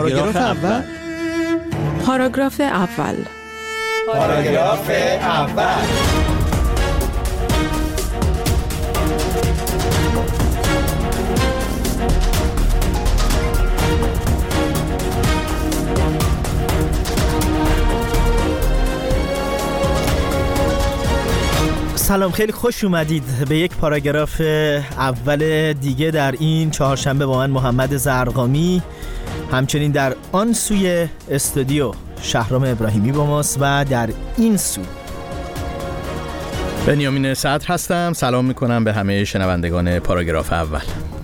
پاراگراف اول. پاراگراف اول. پاراگراف اول. سلام، خیلی خوش اومدید به یک پاراگراف اول دیگه در این چهارشنبه با من محمد زرقامی. همچنین در آن سوی استودیو شهرام ابراهیمی با ماست و در این سو بنیامین صدر هستم. سلام میکنم به همه شنوندگان پاراگراف اول.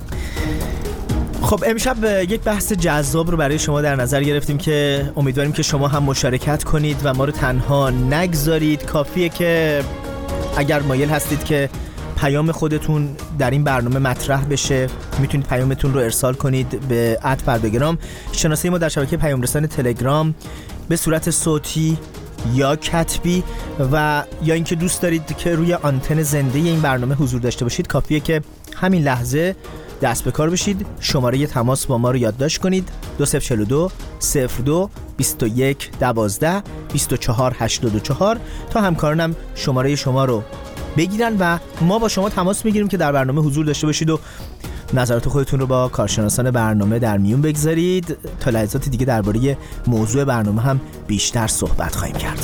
خب امشب یک بحث جذاب رو برای شما در نظر گرفتیم که امیدواریم که شما هم مشارکت کنید و ما رو تنها نگذارید. کافیه که اگر مایل هستید که پیام خودتون در این برنامه مطرح بشه، میتونید پیامتون رو ارسال کنید به @پردگرام. شناسه ما در شبکه پیام رسان تلگرام به صورت صوتی یا کتبی، و یا اینکه دوست دارید که روی آنتن زنده این برنامه حضور داشته باشید، کافیه که همین لحظه دست به کار بشید. شماره تماس با ما رو یادداشت کنید: 2042 02 21 12 24 84 تا همکارانم شماره شما رو بگیرن و ما با شما تماس میگیریم که در برنامه حضور داشته باشید و نظرات خودتون رو با کارشناسان برنامه در میون بگذارید. تا لحظات دیگه درباره موضوع برنامه هم بیشتر صحبت خواهیم کرد.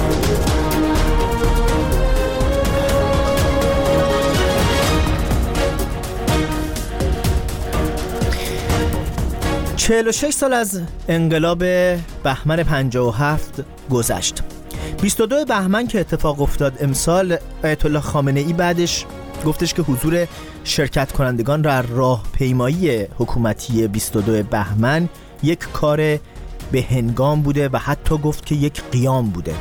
46 سال از انقلاب بهمن 57 گذشت. 22 بهمن که اتفاق افتاد امسال، آیت الله خامنه ای بعدش گفتش که حضور شرکت کنندگان در راهپیمایی حکومتی 22 بهمن یک کار به هنگام بوده و حتی گفت که یک قیام بوده.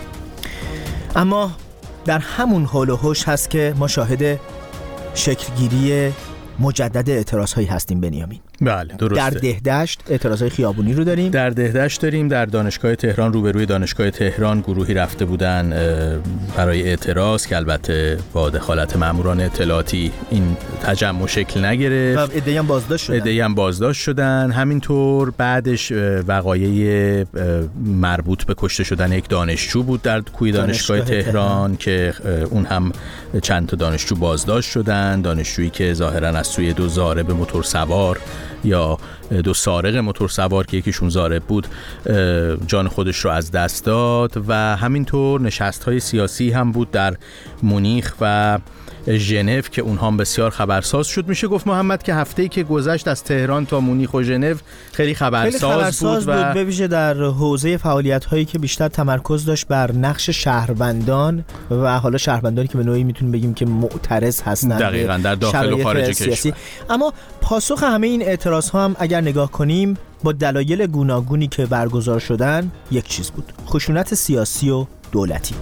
اما در همون حال و حوش هست که ما شاهد شکلگیری مجدد اعتراض هایی هستیم. بنیامین، بله درسته. در دهدشت اعتراض های خیابونی رو داریم. در دهدشت داریم. در دانشگاه تهران، روبروی دانشگاه تهران گروهی رفته بودن برای اعتراض که البته با دخالت ماموران اطلاعاتی این تجمع شکل نگرفت. عده‌ای هم بازداشت شدن. همینطور بعدش وقایع مربوط به کشته شدن یک دانشجو بود در کوی دانشگاه تهران که اون هم چند تا دانشجو بازداشت شدن. دانشجویی که ظاهراً از سوی دو ضارب موتور سوار یا دو سارق موتور سوار که یکیشون ضارب بود جان خودش رو از دست داد. و همینطور نشست‌های سیاسی هم بود در مونیخ و ژنو که اونها هم بسیار خبرساز شد. میشه گفت محمد که هفته‌ای که گذشت از تهران تا مونیخ و ژنو خیلی خبرساز بود و به ویژه در حوزه فعالیت‌هایی که بیشتر تمرکز داشت بر نقش شهروندان و حالا شهروندانی که به نوعی میتونیم بگیم که معترض هستند دقیقاً در داخل و خارج کشور. اما پاسخ همه این اعتراض‌ها هم اگر نگاه کنیم با دلایل گوناگونی که برگزار شدن یک چیز بود: خشونت سیاسی و دولتی.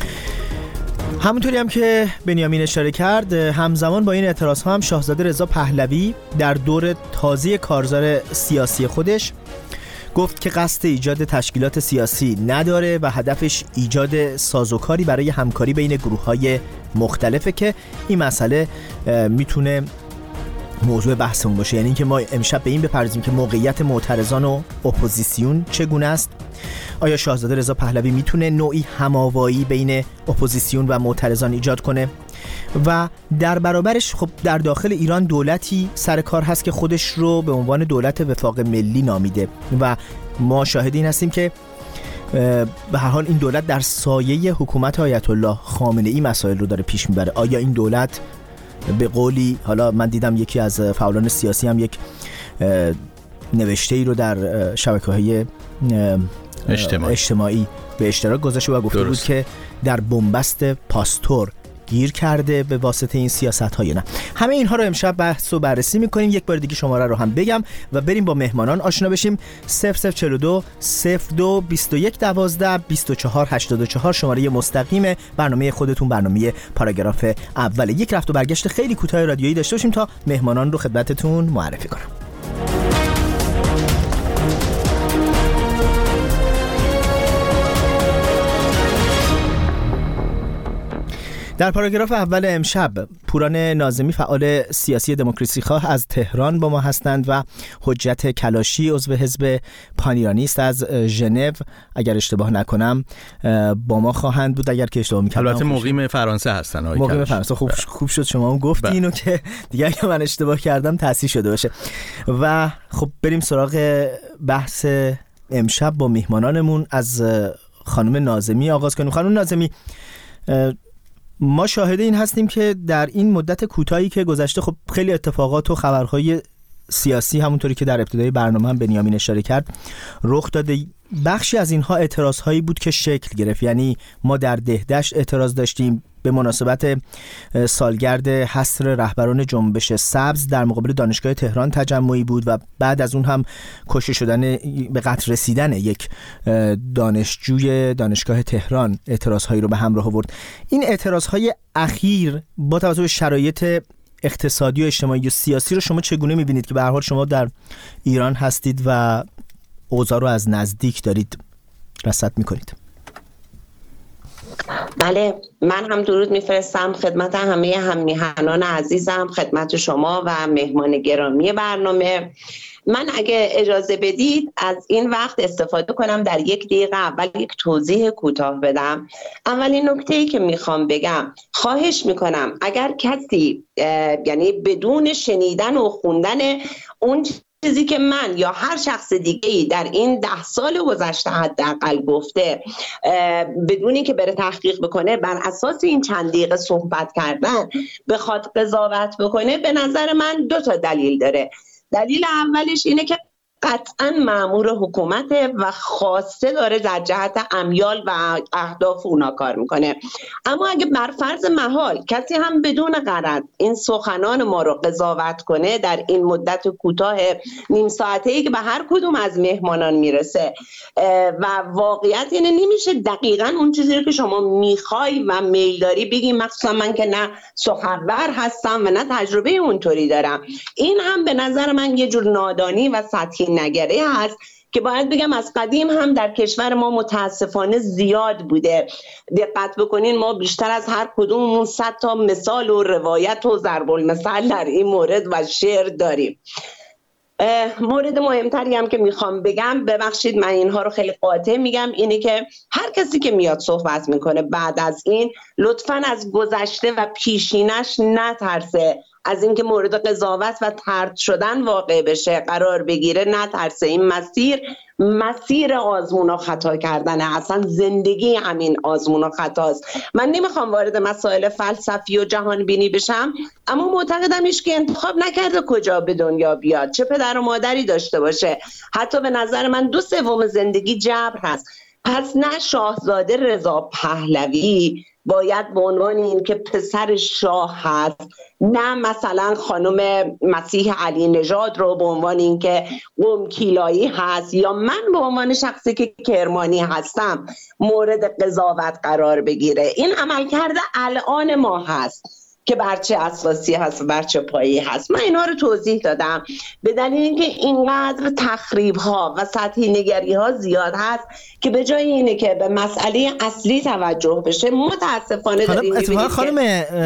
همونطوری هم که بنیامین اشاره کرد، همزمان با این اعتراض ها هم شاهزاده رضا پهلوی در دور تازه کارزار سیاسی خودش گفت که قصد ایجاد تشکیلات سیاسی نداره و هدفش ایجاد سازوکاری برای همکاری بین گروه‌های مختلفه که این مسئله میتونه موضوع بحثمون باشه. یعنی اینکه ما امشب به این بپردازیم که موقعیت معترضان و اپوزیسیون چگونه است. آیا شاهزاده رضا پهلوی میتونه نوعی هماوایی بین اپوزیسیون و معترضان ایجاد کنه؟ و در برابرش خب در داخل ایران دولتی سر کار هست که خودش رو به عنوان دولت وفاق ملی نامیده و ما شاهد این هستیم که به هر حال این دولت در سایه حکومت آیت الله خامنه ای مسائل رو داره پیش میبره. آیا این دولت به قولی، حالا من دیدم یکی از فعالان سیاسی هم یک نوشته ای رو در شبکه‌های اجتماعی به اشتراک گذاشته و گفته بود که در بنبست پاستور گیر کرده به واسطه این سیاست‌های. نه، همه اینها رو امشب بحث و بررسی می‌کنیم. یک بار دیگه شماره رو هم بگم و بریم با مهمانان آشنا بشیم. 0042 02 21 12 24 84 شماره مستقیم برنامه خودتون، برنامه پاراگراف اول. یک رفت و برگشت خیلی کوتاه رادیویی داشته باشیم تا مهمانان رو خدمتتون معرفی کنم. در پاراگراف اول امشب پوران ناظمی فعال سیاسی دموکراسی خواه از تهران با ما هستند و حجت کلاشی عضو حزب پانیرانیست از ژنو اگر اشتباه نکنم با ما خواهند بود، اگر که اشتباه می‌کنم. البته مقیم فرانسه هستن. مقیم فرانسه. خوب شد شما هم گفتی اینو که دیگه اگه من اشتباه کردم تصحیح شده باشه. و خب بریم سراغ بحث امشب با میهمانانمون. از خانم ناظمی آغاز کنیم. خانم ناظمی، ما شاهد این هستیم که در این مدت کوتاهی که گذشته خب خیلی اتفاقات و خبرهای سیاسی همونطوری که در ابتدای برنامه هم بنیامین اشاره کرد رخ داده. بخشی از اینها اعتراضهایی بود که شکل گرفت، یعنی ما در دهدشت اعتراض داشتیم به مناسبت سالگرد حصر رهبران جنبش سبز، در مقابل دانشگاه تهران تجمعی بود و بعد از اون هم کشته شدن به قتل رسیدن یک دانشجوی دانشگاه تهران اعتراضهایی رو به همراه آورد. این اعتراضهای اخیر با توجه به شرایط اقتصادی و اجتماعی و سیاسی رو شما چگونه می‌بینید که به هر حال شما در ایران هستید و اوضاع رو از نزدیک دارید رصد می‌کنید؟ بله، من هم درود میفرستم خدمت همه هممیهنان عزیزم، خدمت شما و مهمان گرامی برنامه. من اگه اجازه بدید از این وقت استفاده کنم در 1 دقیقه اول یک توضیح کوتاه بدم. اولین نکته‌ای که میخوام بگم، خواهش میکنم اگر کسی یعنی بدون شنیدن و خوندن اون چیزی که من یا هر شخص دیگه‌ای در این 10 سال گذشته حداقل گفته بدونی که بره تحقیق بکنه، بر اساس این چند دقیقه صحبت کردن بخواد قضاوت بکنه، به نظر من 2 تا دلیل داره. دلیل اولش اینه که قطعاً مأمور حکومته و خواسته داره در جهت امیال و اهداف اونا کار میکنه. اما اگه بر فرض محال کسی هم بدون غرض این سخنان ما رو قضاوت کنه در این مدت کوتاه نیم ساعته‌ای که به هر کدوم از مهمانان میرسه و واقعیت اینه نمیشه دقیقاً اون چیزی رو که شما میخوای و میل داری بگی، مخصوصا من که نه سخنور هستم و نه تجربه اونطوری دارم. این هم به نظر من یه جور نادانی و سطحی نگره هست که باید بگم از قدیم هم در کشور ما متاسفانه زیاد بوده. دقت بکنین ما بیشتر از هر کدوممون 100 تا مثال و روایت و ضرب المثل در این مورد و شعر داریم. مورد مهمتری هم که میخوام بگم، ببخشید من اینها رو خیلی قاطع میگم، اینه که هر کسی که میاد صحبت میکنه بعد از این لطفاً از گذشته و پیشینش نترسه، از اینکه مورد قضاوت و طرد شدن واقع بشه قرار بگیره نترسه. این مسیر آزمون و خطا کردنه، اصلا زندگی همین آزمون و خطاست. من نمیخوام وارد مسائل فلسفی و جهان بینی بشم، اما معتقدم ایش که انتخاب نکرده کجا به دنیا بیاد، چه پدر و مادری داشته باشه. حتی به نظر من 2/3 زندگی جبر هست. پس نه شاهزاده رضا پهلوی باید به عنوان این که پسر شاه هست، نه مثلا خانم مسیح علی نژاد رو به عنوان این که قم کیلایی هست، یا من به عنوان شخصی که کرمانی هستم مورد قضاوت قرار بگیره. این عملکرد الان ما هست که برچه اساسی هست و برچه پایی هست. من اینها رو توضیح دادم به دلیل اینکه اینقدر تخریب ها و سطحی نگری ها زیاد هست که به جای اینه که به مسئله اصلی توجه بشه متاسفانه داریم می‌بینیم. خانم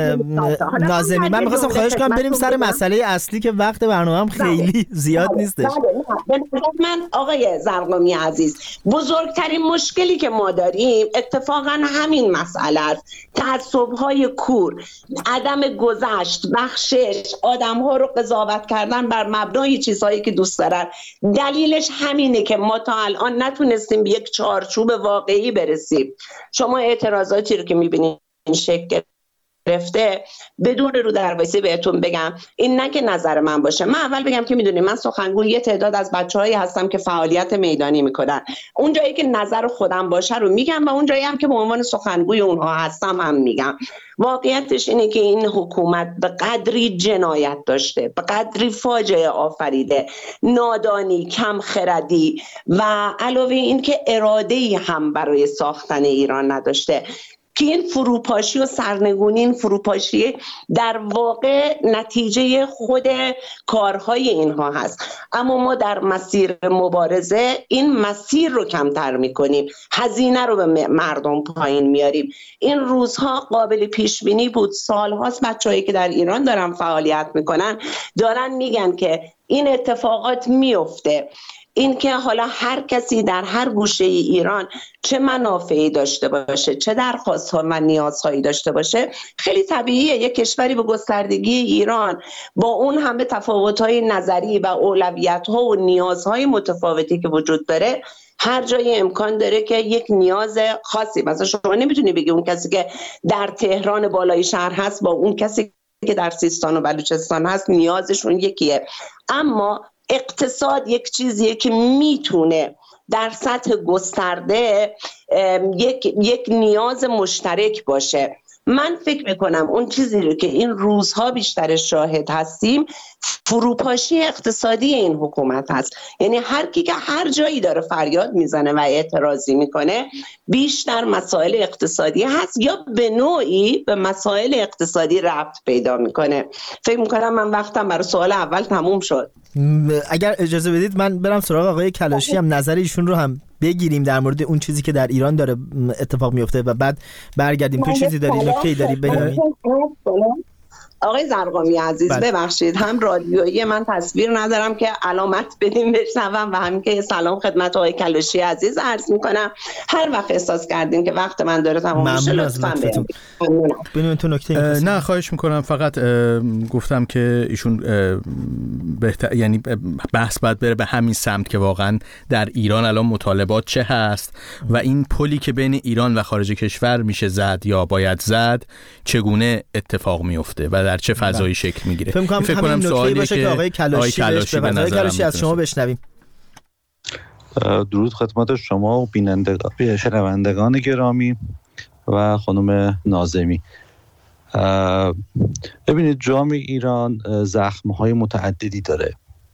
ناظمی، من می‌خواستم خواهش کنم بریم سر مسئله اصلی که وقت برنامه‌ام خیلی زیاد نیستش. من آقای زرقامی عزیز، بزرگترین مشکلی که ما داریم اتفاقا همین مسئله است. تعصب‌های کور، عدم گذشت، بخشش، آدم‌ها رو قضاوت کردن بر مبنای چیزهایی که دوست دارن. دلیلش همینه که ما تا الان نتونستیم به یک چارچوب واقعی برسیم. شما اعتراضاتی رو که می‌بینید شکل گرفته، بدون رو دروایسی بهتون بگم، این نه که نظر من باشه. من اول بگم که میدونی من سخنگوی یه تعداد از بچه‌هایی هستم که فعالیت میدانی میکنن. اون جایی که نظر خودم باشه رو میگم و اون جایی هم که به عنوان سخنگوی اونها هستم هم میگم. واقعیتش اینه که این حکومت به قدری جنایت داشته، به قدری فاجعه آفریده، نادانی، کم خردی و علاوه این که اراده‌ای هم برای ساختن ایران نداشته. که این فروپاشی و سرنگونی، این فروپاشی در واقع نتیجه خود کارهای اینها هست. اما ما در مسیر مبارزه این مسیر رو کمتر میکنیم، هزینه رو به مردم پایین میاریم. این روزها قابل پیش بینی بود. سالهاست بچه‌هایی که در ایران دارن فعالیت میکنن دارن میگن که این اتفاقات میفته. این که حالا هر کسی در هر گوشه ایران چه منافعی داشته باشه، چه درخواست‌ها و نیازهایی داشته باشه، خیلی طبیعیه. یک کشوری به گستردگی ایران با اون همه تفاوت‌های نظری و اولویت‌ها و نیازهای متفاوتی که وجود داره، هر جای امکان داره که یک نیاز خاصی، مثلا شما نمیتونی بگی اون کسی که در تهران بالای شهر هست با اون کسی که در سیستان و بلوچستان هست نیازشون یکیه. اما اقتصاد یک چیزیه که میتونه در سطح گسترده یک نیاز مشترک باشه. من فکر میکنم اون چیزی رو که این روزها بیشتر شاهد هستیم فروپاشی اقتصادی این حکومت هست. یعنی هر کی که هر جایی داره فریاد میزنه و اعتراضی میکنه بیشتر مسائل اقتصادی هست یا به نوعی به مسائل اقتصادی ربط پیدا میکنه. فکر میکنم من وقتم برای سوال اول تموم شد. اگر اجازه بدید من برم سراغ آقای کلاشی، هم نظر ایشون رو هم بگیریم در مورد اون چیزی که در ایران داره اتفاق میفته و بعد برگردیم. تو چیزی داری، نکته‌ای داری بگید؟ آقای زرقامی عزیز ببخشید، هم رادیویی من تصویر ندارم که علامت بدیم بشنوم و همین که سلام خدمت آقای کلاشی عزیز عرض میکنم. هر وقت احساس کردین که وقت من داره تمام میشه لطفاً ببینید تو نکته. نه خواهش میکنم، فقط گفتم که ایشون یعنی بحث باید بره به همین سمت که واقعا در ایران الان مطالبات چه هست و این پلی که بین ایران و خارج کشور میشه زد یا باید زد چگونه اتفاق میفته و در چه فضایی شکل میگیره. فکر کنم سوالی باشه که آقای کلاشی از شما بشنویم. درود خدمت شما و شنوندگان گرامی و خانم ناظمی. ببینید جامعه ایران زخم‌های متعددی داره.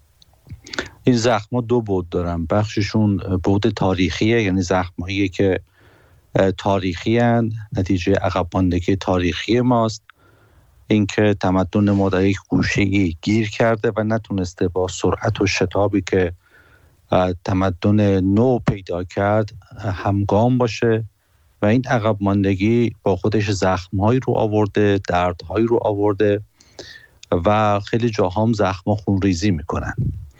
این زخم‌ها دو بعد دارن. بخششون بعد تاریخیه، یعنی زخم‌هایی که تاریخی هستند، نتیجه عقب ماندگی تاریخی ماست. اینکه تمدن ما در یک گوشه‌ای گیر کرده و نتونسته با سرعت و شتابی که تمدن نو پیدا کرد همگام باشه و این عقب ماندگی با خودش زخم‌هایی رو آورده، دردهایی رو آورده و خیلی جاها هم زخم‌ها خونریزی میکنن.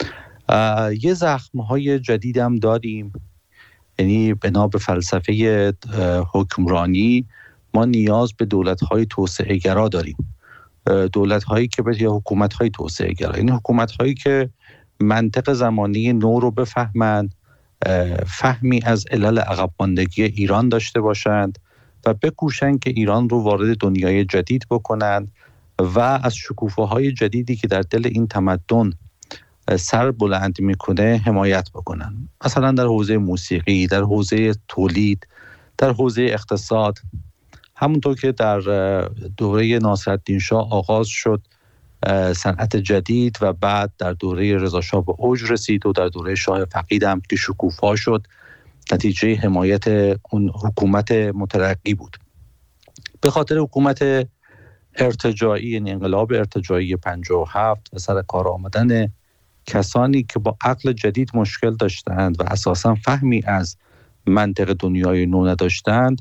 یه زخم‌های جدید هم داریم، یعنی بنا به فلسفه حکمرانی ما نیاز به دولت‌های توسعه گرا داریم. دولت‌هایی که به حکومت‌های توسعه گرا، یعنی حکومت‌هایی که منطق زمانی نو رو بفهمند، فهمی از علل عقب ماندگی ایران داشته باشند و بکوشند که ایران رو وارد دنیای جدید بکنند و از شکوفه‌های جدیدی که در دل این تمدن سر بلند میکنه حمایت بکنن. مثلا در حوزه موسیقی، در حوزه تولید، در حوزه اقتصاد. همونطور که در دوره ناصرالدین شاه آغاز شد صنعت جدید و بعد در دوره رضا شاه به اوج رسید و در دوره شاه فقید هم که شکوفا شد، نتیجه حمایت اون حکومت مترقی بود. به خاطر حکومت ارتجاعی، یعنی انقلاب ارتجاعی 57 و سر کار آمدن کسانی که با عقل جدید مشکل داشتند و اساساً فهمی از منطق دنیای نو نداشتند،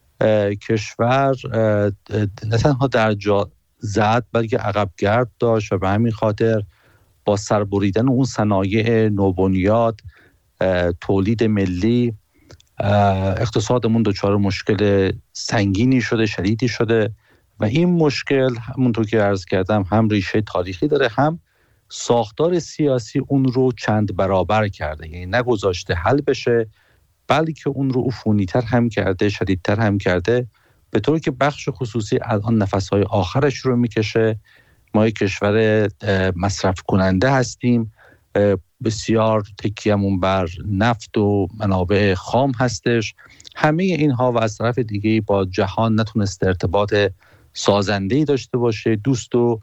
کشور نه تنها در جا زد بلکه عقب گرد داشت و به همین خاطر با سربریدن اون صنایع نوبنیاد، تولید ملی، اقتصادمون دچار مشکل سنگینی شده، شدیدی شده و این مشکل همونطور که عرض کردم هم ریشه تاریخی داره، هم ساختار سیاسی اون رو چند برابر کرده، یعنی نگذاشته حل بشه بلکه اون رو عفونی‌تر هم کرده، شدیدتر هم کرده، به طوری که بخش خصوصی الان نفس‌های آخرش رو میکشه. ما یک کشور مصرف کننده هستیم، بسیار تکیه‌مون بر نفت و منابع خام هستش. همه اینها و از طرف دیگه با جهان نتونسته ارتباط سازنده‌ای داشته باشه، دوست و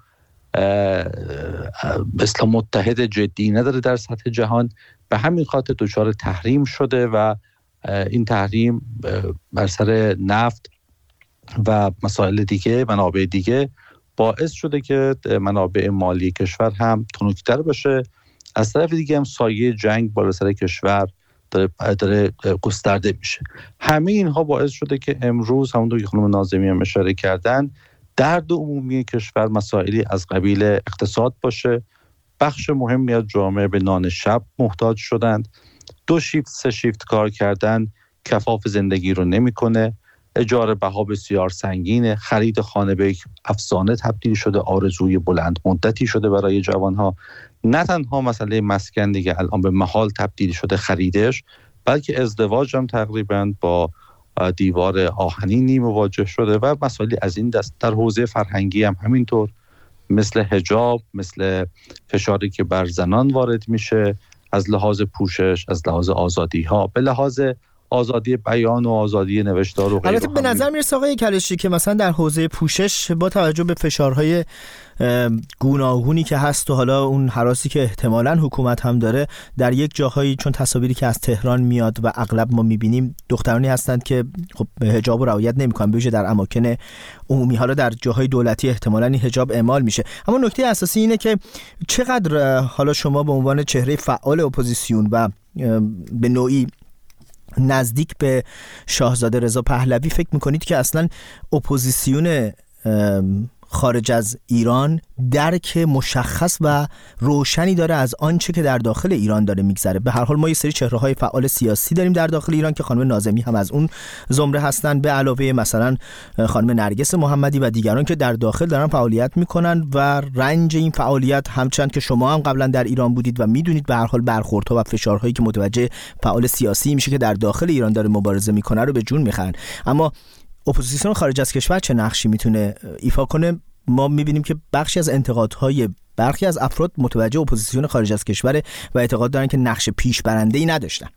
مثلا متحد جدی نداره در سطح جهان. به همین خاطر دچار تحریم شده و این تحریم بر سر نفت و مسائل دیگه، منابع دیگه، باعث شده که منابع مالی کشور هم تنک‌تر باشه. از طرف دیگه هم سایه جنگ بالا سر کشور داره گسترده میشه. همه اینها باعث شده که امروز همونطور که خانم ناظمی هم اشاره کردن، درد عمومی کشور مسائلی از قبیل اقتصاد باشه. بخش مهمی از جامعه به نان شب محتاج شدند. 2 شیفت 3 شیفت کار کردن کفاف زندگی رو نمیکنه. اجاره بها بسیار سنگینه. خرید خانه به یک افسانه تبدیل شده، آرزوی بلند مدتی شده برای جوانها. نه تنها مسئله مسکن دیگه الان به محال تبدیل شده خریدش، بلکه ازدواج هم تقریبا با دیوار آهنینی مواجه شده و مسائلی از این دست. در حوزه فرهنگی هم همینطور، مثل حجاب، مثل فشاری که بر زنان وارد میشه از لحاظ پوشش، از لحاظ آزادی ها، به لحاظ آزادی بیان و آزادی نوشتار و غیره. البته به نظر میرسه آقای کلشی که مثلا در حوزه پوشش با توجه به فشارهای گوناگونی که هست و حالا اون هراسی که احتمالاً حکومت هم داره، در یک جاهایی چون تصاویری که از تهران میاد و اغلب ما میبینیم دخترانی هستند که خب حجاب رو رعایت نمیکنن، به ویژه در اماکن عمومی. حالا در جاهای دولتی احتمالاً این حجاب اعمال میشه. اما نکته اساسی اینه که چقدر حالا شما به عنوان چهره فعال اپوزیسیون و به نوعی نزدیک به شاهزاده رضا پهلوی فکر میکنید که اصلا اپوزیسیون خارج از ایران درک مشخص و روشنی داره از آنچه که در داخل ایران داره میگذره؟ به هر حال ما یه سری چهره‌های فعال سیاسی داریم در داخل ایران که خانم ناظمی هم از اون زمره هستن، به علاوه مثلا خانم نرگس محمدی و دیگران که در داخل دارن فعالیت میکنن و رنج این فعالیت همچنان که شما هم قبلا در ایران بودید و میدونید به هر حال برخوردها و فشارهایی که متوجه فعال سیاسی میشه که در داخل ایران داره مبارزه میکنه رو به جون میخرن. اما اپوزیسیون خارج از کشور چه نقشی میتونه ایفا کنه؟ ما میبینیم که بخشی از انتقادهای برخی از افراد متوجه اپوزیسیون خارج از کشور و اعتقاد دارن که نقش پیشبرنده‌ای نداشتن.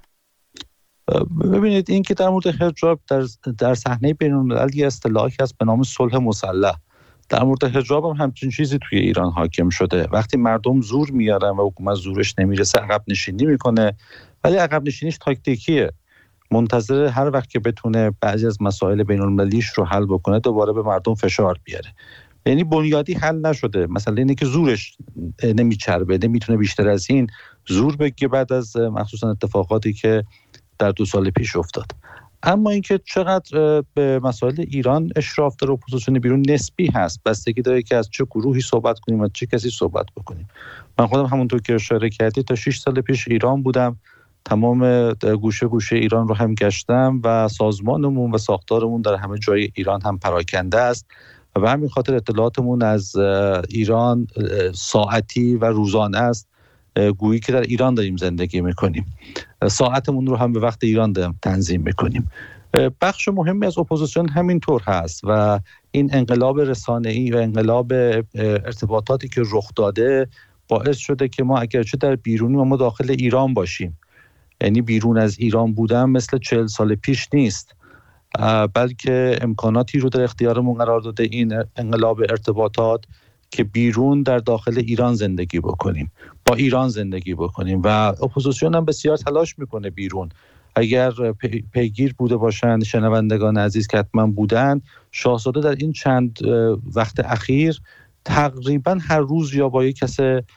ببینید این که در مورد حجاب در صحنه بین‌المللی اصطلاحی هست به نام صلح مسلح. در مورد حجاب هم همچین چیزی توی ایران حاکم شده. وقتی مردم زور میارن و حکومت زورش نمیرسه عقب نشینی میکنه، ولی عقب نشینیش تاکتیکیه. منتظر هر وقت که بتونه بعضی از مسائل بین‌المللیش رو حل بکنه دوباره به مردم فشار بیاره. یعنی بنیادی حل نشده. مثلا اینه که زورش نمیچربه، نمیتونه بیشتر از این زور بگه بعد از مخصوصا اتفاقاتی که در 2 سال پیش افتاد. اما اینکه چقدر به مسائل ایران اشراف داره اپوزیسیون بیرون نسبی هست. بستگی داره که از چه گروهی صحبت کنیم و چه کسی صحبت بکنیم. من خودم همونطور که اشاره کردید تا 6 سال پیش ایران بودم. تمام گوشه گوشه ایران رو هم گشتم و سازمانمون و ساختارمون در همه جای ایران هم پراکنده است و همین خاطر اطلاعاتمون از ایران ساعتی و روزانه است، گویی که در ایران داریم زندگی میکنیم. ساعتمون رو هم به وقت ایران داریم تنظیم میکنیم. بخش مهمی از اپوزیسیون همینطور هست و این انقلاب رسانه‌ای و انقلاب ارتباطاتی که رخ داده باعث شده که ما اگرچه در بیرونی و ما داخل ایران باشیم، یعنی بیرون از ایران بودن مثل 40 سال پیش نیست، بلکه امکاناتی رو در اختیارمون قرار داده این انقلاب ارتباطات که بیرون در داخل ایران زندگی بکنیم، با ایران زندگی بکنیم و اپوزیسیون هم بسیار تلاش میکنه بیرون. اگر پیگیر بوده باشن شنوندگان عزیز که حتما بودن، شاهزاده در این چند وقت اخیر تقریبا هر روز یا با یک کس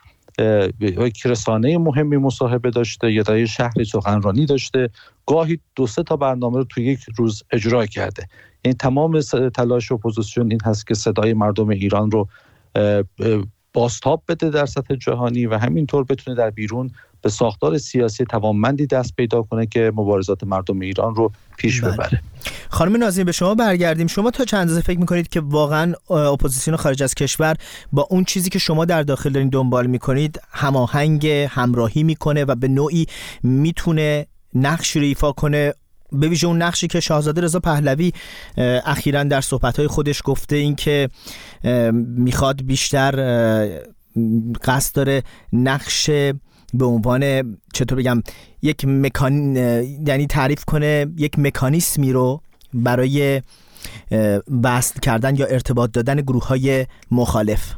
یک رسانه مهمی مصاحبه داشته یا در یک شهری سخنرانی داشته، گاهی 2-3 تا برنامه رو توی یک روز اجرا کرده. این تمام تلاش اپوزیسیون این هست که صدای مردم ایران رو بازتاب بده در سطح جهانی و همینطور بتونه در بیرون به ساختار سیاسی توانمندی دست پیدا کنه که مبارزات مردم ایران رو پیش ببره. خانم ناظمی به شما برگردیم. شما تا چند اندازه فکر میکنید که واقعا اپوزیسیون خارج از کشور با اون چیزی که شما در داخل دارین دنبال میکنید هماهنگ، همراهی میکنه و به نوعی میتونه نقشی رو ایفا کنه، به ویژه اون نقشی که شاهزاده رضا پهلوی اخیراً در صحبت‌های خودش گفته، این که میخواد بیشتر قصد داره نقش به عنوان چطور بگم یک یعنی تعریف کنه یک مکانیسمی رو برای وصل کردن یا ارتباط دادن گروه‌های مخالف.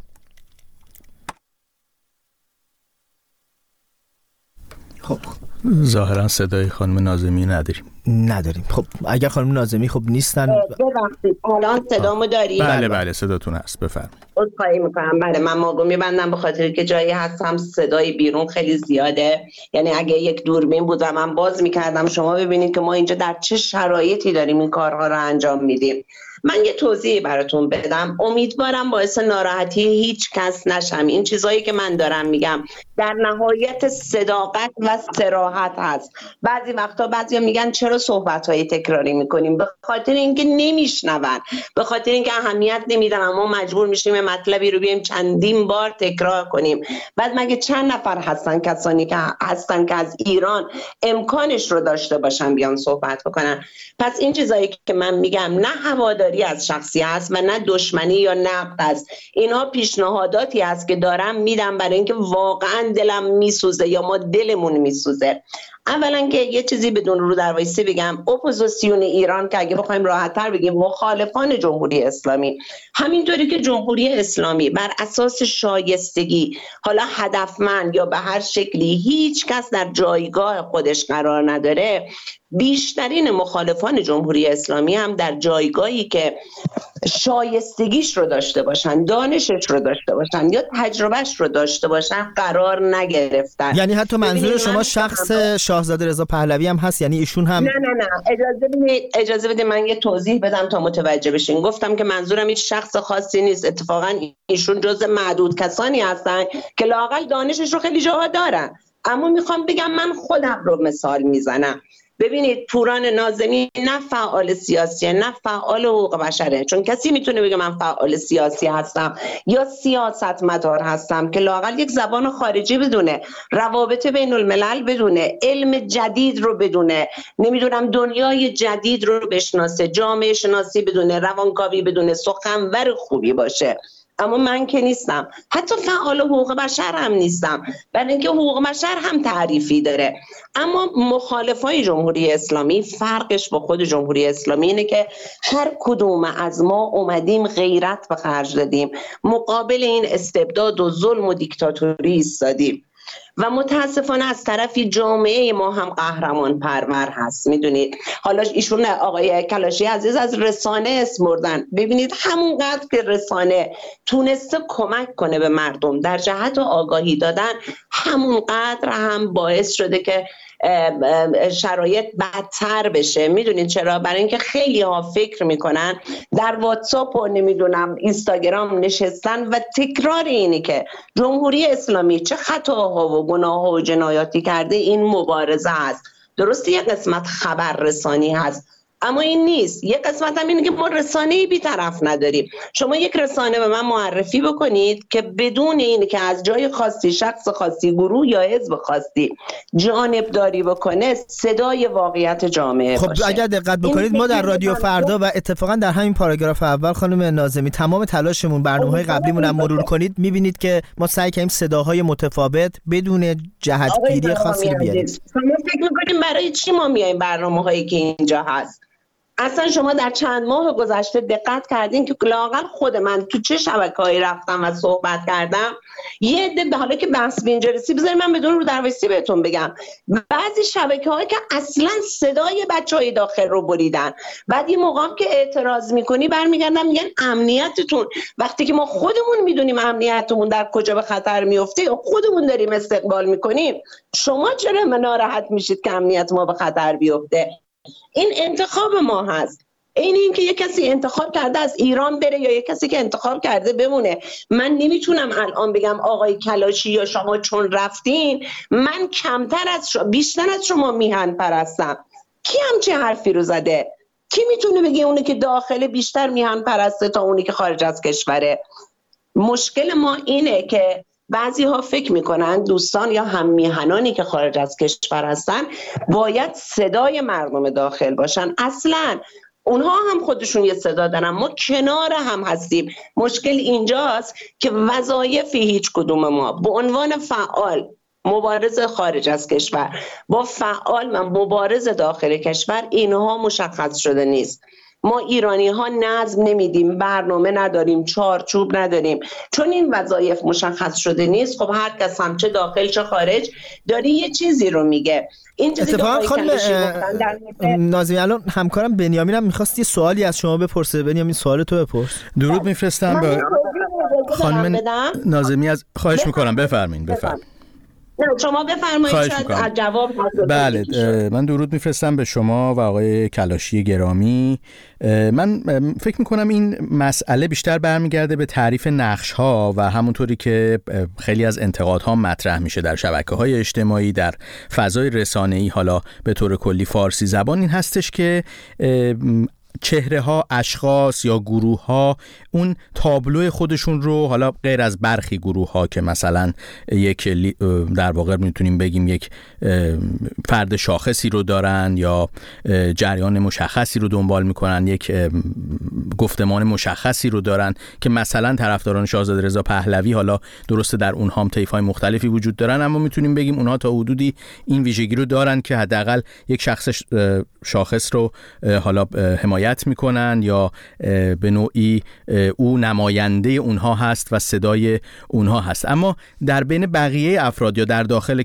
خب ظاهرا صدای خانم ناظمی نداریم. نداریم. خب اگر خانم ناظمی خب نیستن. ببخشید الان صدامو داری؟ بله صداتون هست، بفرمایید. عذرخواهی میکنم. بله من ماگو میبندم به خاطر که جایی هستم صدای بیرون خیلی زیاده، یعنی اگه یک دوربین بود و من باز میکردم شما ببینید که ما اینجا در چه شرایطی داریم این کارها رو انجام میدیم. من یه توضیحی براتون بدم، امیدوارم باعث ناراحتی هیچ کس نشم. این چیزایی که من دارم میگم در نهایت صداقت و صراحت هست. بعضی وقتا بعضیا میگن چرا صحبت‌های تکراری میکنیم؟ به خاطر اینکه نمیشنون، به خاطر اینکه اهمیت نمیدن، اما مجبور میشیم مطلبی رو بیایم چندین بار تکرار کنیم. بعد مگه چند نفر هستن کسانی که هستن که از ایران امکانش رو داشته باشن بیان صحبت بکنن؟ پس این چیزایی که من میگم نه هواداری از شخصی است و نه دشمنی یا نقد است. اینها پیشنهاداتی است که دارم میدم برای اینکه واقعا دلم میسوزه یا ما دلمون میسوزه. اولا که یه چیزی بدون رو در وایسی بگم، اپوزیسیون ایران که اگه بخوایم راحت‌تر بگیم مخالفان جمهوری اسلامی، همینطوری که جمهوری اسلامی بر اساس شایستگی، حالا هدفمند یا به هر شکلی، هیچ کس در جایگاه خودش قرار نداره، بیشترین مخالفان جمهوری اسلامی هم در جایگاهی که شایستگیش رو داشته باشن، دانشش رو داشته باشن یا تجربهش رو داشته باشن قرار نگرفتن. یعنی حتی منظور شما شخص شاهزاده رضا پهلوی هم هست؟ یعنی ایشون هم نه اجازه بده من یه توضیح بدم تا متوجه بشین. گفتم که منظورم هیچ شخص خاصی نیست، اتفاقا ایشون جزء معدود کسانی هستن که لااقل دانشش رو خیلی جاها دارن. اما میخوام بگم من خودم رو مثال میزنم. ببینید پوران ناظمی نه فعال سیاسیه نه فعال حقوق بشره، چون کسی میتونه بگه من فعال سیاسی هستم یا سیاستمدار هستم که لااقل یک زبان خارجی بدونه، روابط بین الملل بدونه، علم جدید رو بدونه، نمیدونم دنیای جدید رو بشناسه، جامعه شناسی بدونه، روانکاوی بدونه، سخنور خوبی باشه. اما من که نیستم، حتی فعال حقوق بشر هم نیستم، برای اینکه حقوق بشر هم تعریفی داره. اما مخالفای جمهوری اسلامی فرقش با خود جمهوری اسلامی اینه که هر کدوم از ما اومدیم غیرت به خرج دادیم، مقابل این استبداد و ظلم و دیکتاتوری ایستادیم و متاسفانه از طرفی جامعه ما هم قهرمان پرور هست. میدونید حالا ایشون آقای کلاشی عزیز از رسانه اسمردن، ببینید همونقدر که رسانه تونسته کمک کنه به مردم در جهت آگاهی دادن، همونقدر هم باعث شده که شرایط بدتر بشه. میدونید چرا؟ برای اینکه خیلی ها فکر میکنن در واتساپ و نمیدونم اینستاگرام نشستن و تکرار اینی که جمهوری اسلامی چه خطاها و گناهها و جنایاتی کرده این مبارزه هست. درسته یک قسمت خبررسانی هست، اما این نیست. یک قسمت هم اینه که ما رسانه‌ای بی‌طرف نداریم. شما یک رسانه به من معرفی بکنید که بدون این که از جای خاصی، شخص خاصی، گروه یا حزب خاصی جانبداری بکنه، صدای واقعیت جامعه خب باشه. اگر دقت بکنید ما در رادیو فردا و اتفاقا در همین پاراگراف اول خانم ناظمی تمام تلاشمون، برنامه‌های قبلیمون هم مرور کنید می‌بینید که ما سعی کردیم صداهای متفاوت بدون جهتگیری خاصی بیاریم. شما فکر می‌کنید برای چی ما میایم برنامه‌هایی که اینجا هست؟ اصلا شما در چند ماه گذشته دقت کردین که لااقل خود من تو چه شبکه‌ای رفتم و صحبت کردم؟ یه عده به حالا که بحث به اینجا رسید، بذارید من بدون رو در وایسی بهتون بگم، بعضی شبکه‌ها که اصلا صدای بچه‌های داخل رو بریدن، بعد این موقع که اعتراض می‌کنی برمیگردن میگن امنیتتون، وقتی که ما خودمون میدونیم امنیتمون در کجا به خطر میفته، خودمون داریم استقبال می‌کنیم، شما چرا ناراحت میشید که امنیت ما به خطر بیفته؟ این انتخاب ما هست. این که یک کسی انتخاب کرده از ایران بره یا یک کسی که انتخاب کرده بمونه. من نمیتونم الان بگم آقای کلاشی یا شما چون رفتین من کمتر از شما بیشتر از شما میهن پرستم. کی همچه حرفی رو زده؟ کی میتونه بگه اونه که داخل بیشتر میهن پرسته تا اونی که خارج از کشوره؟ مشکل ما اینه که بعضی ها فکر میکنن دوستان یا هم میهنانی که خارج از کشور هستن باید صدای مردم داخل باشن. اصلاً اونها هم خودشون یه صدا دارن، ما کنار هم هستیم. مشکل اینجاست که وظایف هیچ کدوم ما به عنوان فعال مبارز خارج از کشور با فعال من مبارز داخل کشور اینها مشخص شده نیست. ما ایرانی ها نظم نمیدیم، برنامه نداریم، چارچوب نداریم. چون این وظایف مشخص شده نیست، خب هر کس هم چه داخل چه خارج داری یه چیزی رو میگه. این چیزی اتفاقا خانم ناظمی الان همکارم بنیامین هم می‌خواست یه سوالی از شما بپرسه. بنیامین سوال تو بپرس. درود میفرستم به خانم ناظمی. از خواهش میکنم بفرمایید. نه شما بفرمایید، شاید جواب بله. من درود میفرستم به شما و آقای کلاشی گرامی. من فکر میکنم این مسئله بیشتر برمیگرده به تعریف نقش‌ها و همونطوری که خیلی از انتقادها مطرح میشه در شبکه‌های اجتماعی، در فضای رسانه‌ای، حالا به طور کلی فارسی زبان، این هستش که چهره ها، اشخاص یا گروه ها اون تابلو خودشون رو، حالا غیر از برخی گروه ها که مثلا یک در واقع میتونیم بگیم یک فرد شاخصی رو دارن یا جریان مشخصی رو دنبال میکنن، یک گفتمان مشخصی رو دارن که مثلا طرفداران شاهزاده رضا پهلوی، حالا درسته در اونها هم طیف‌های مختلفی وجود دارن، اما میتونیم بگیم اونها تا حدودی این ویژگی رو دارن که حداقل یک شاخص رو حالا حمایت میکنن یا به نوعی او نماینده اونها هست و صدای اونها هست. اما در بین بقیه افراد یا در داخل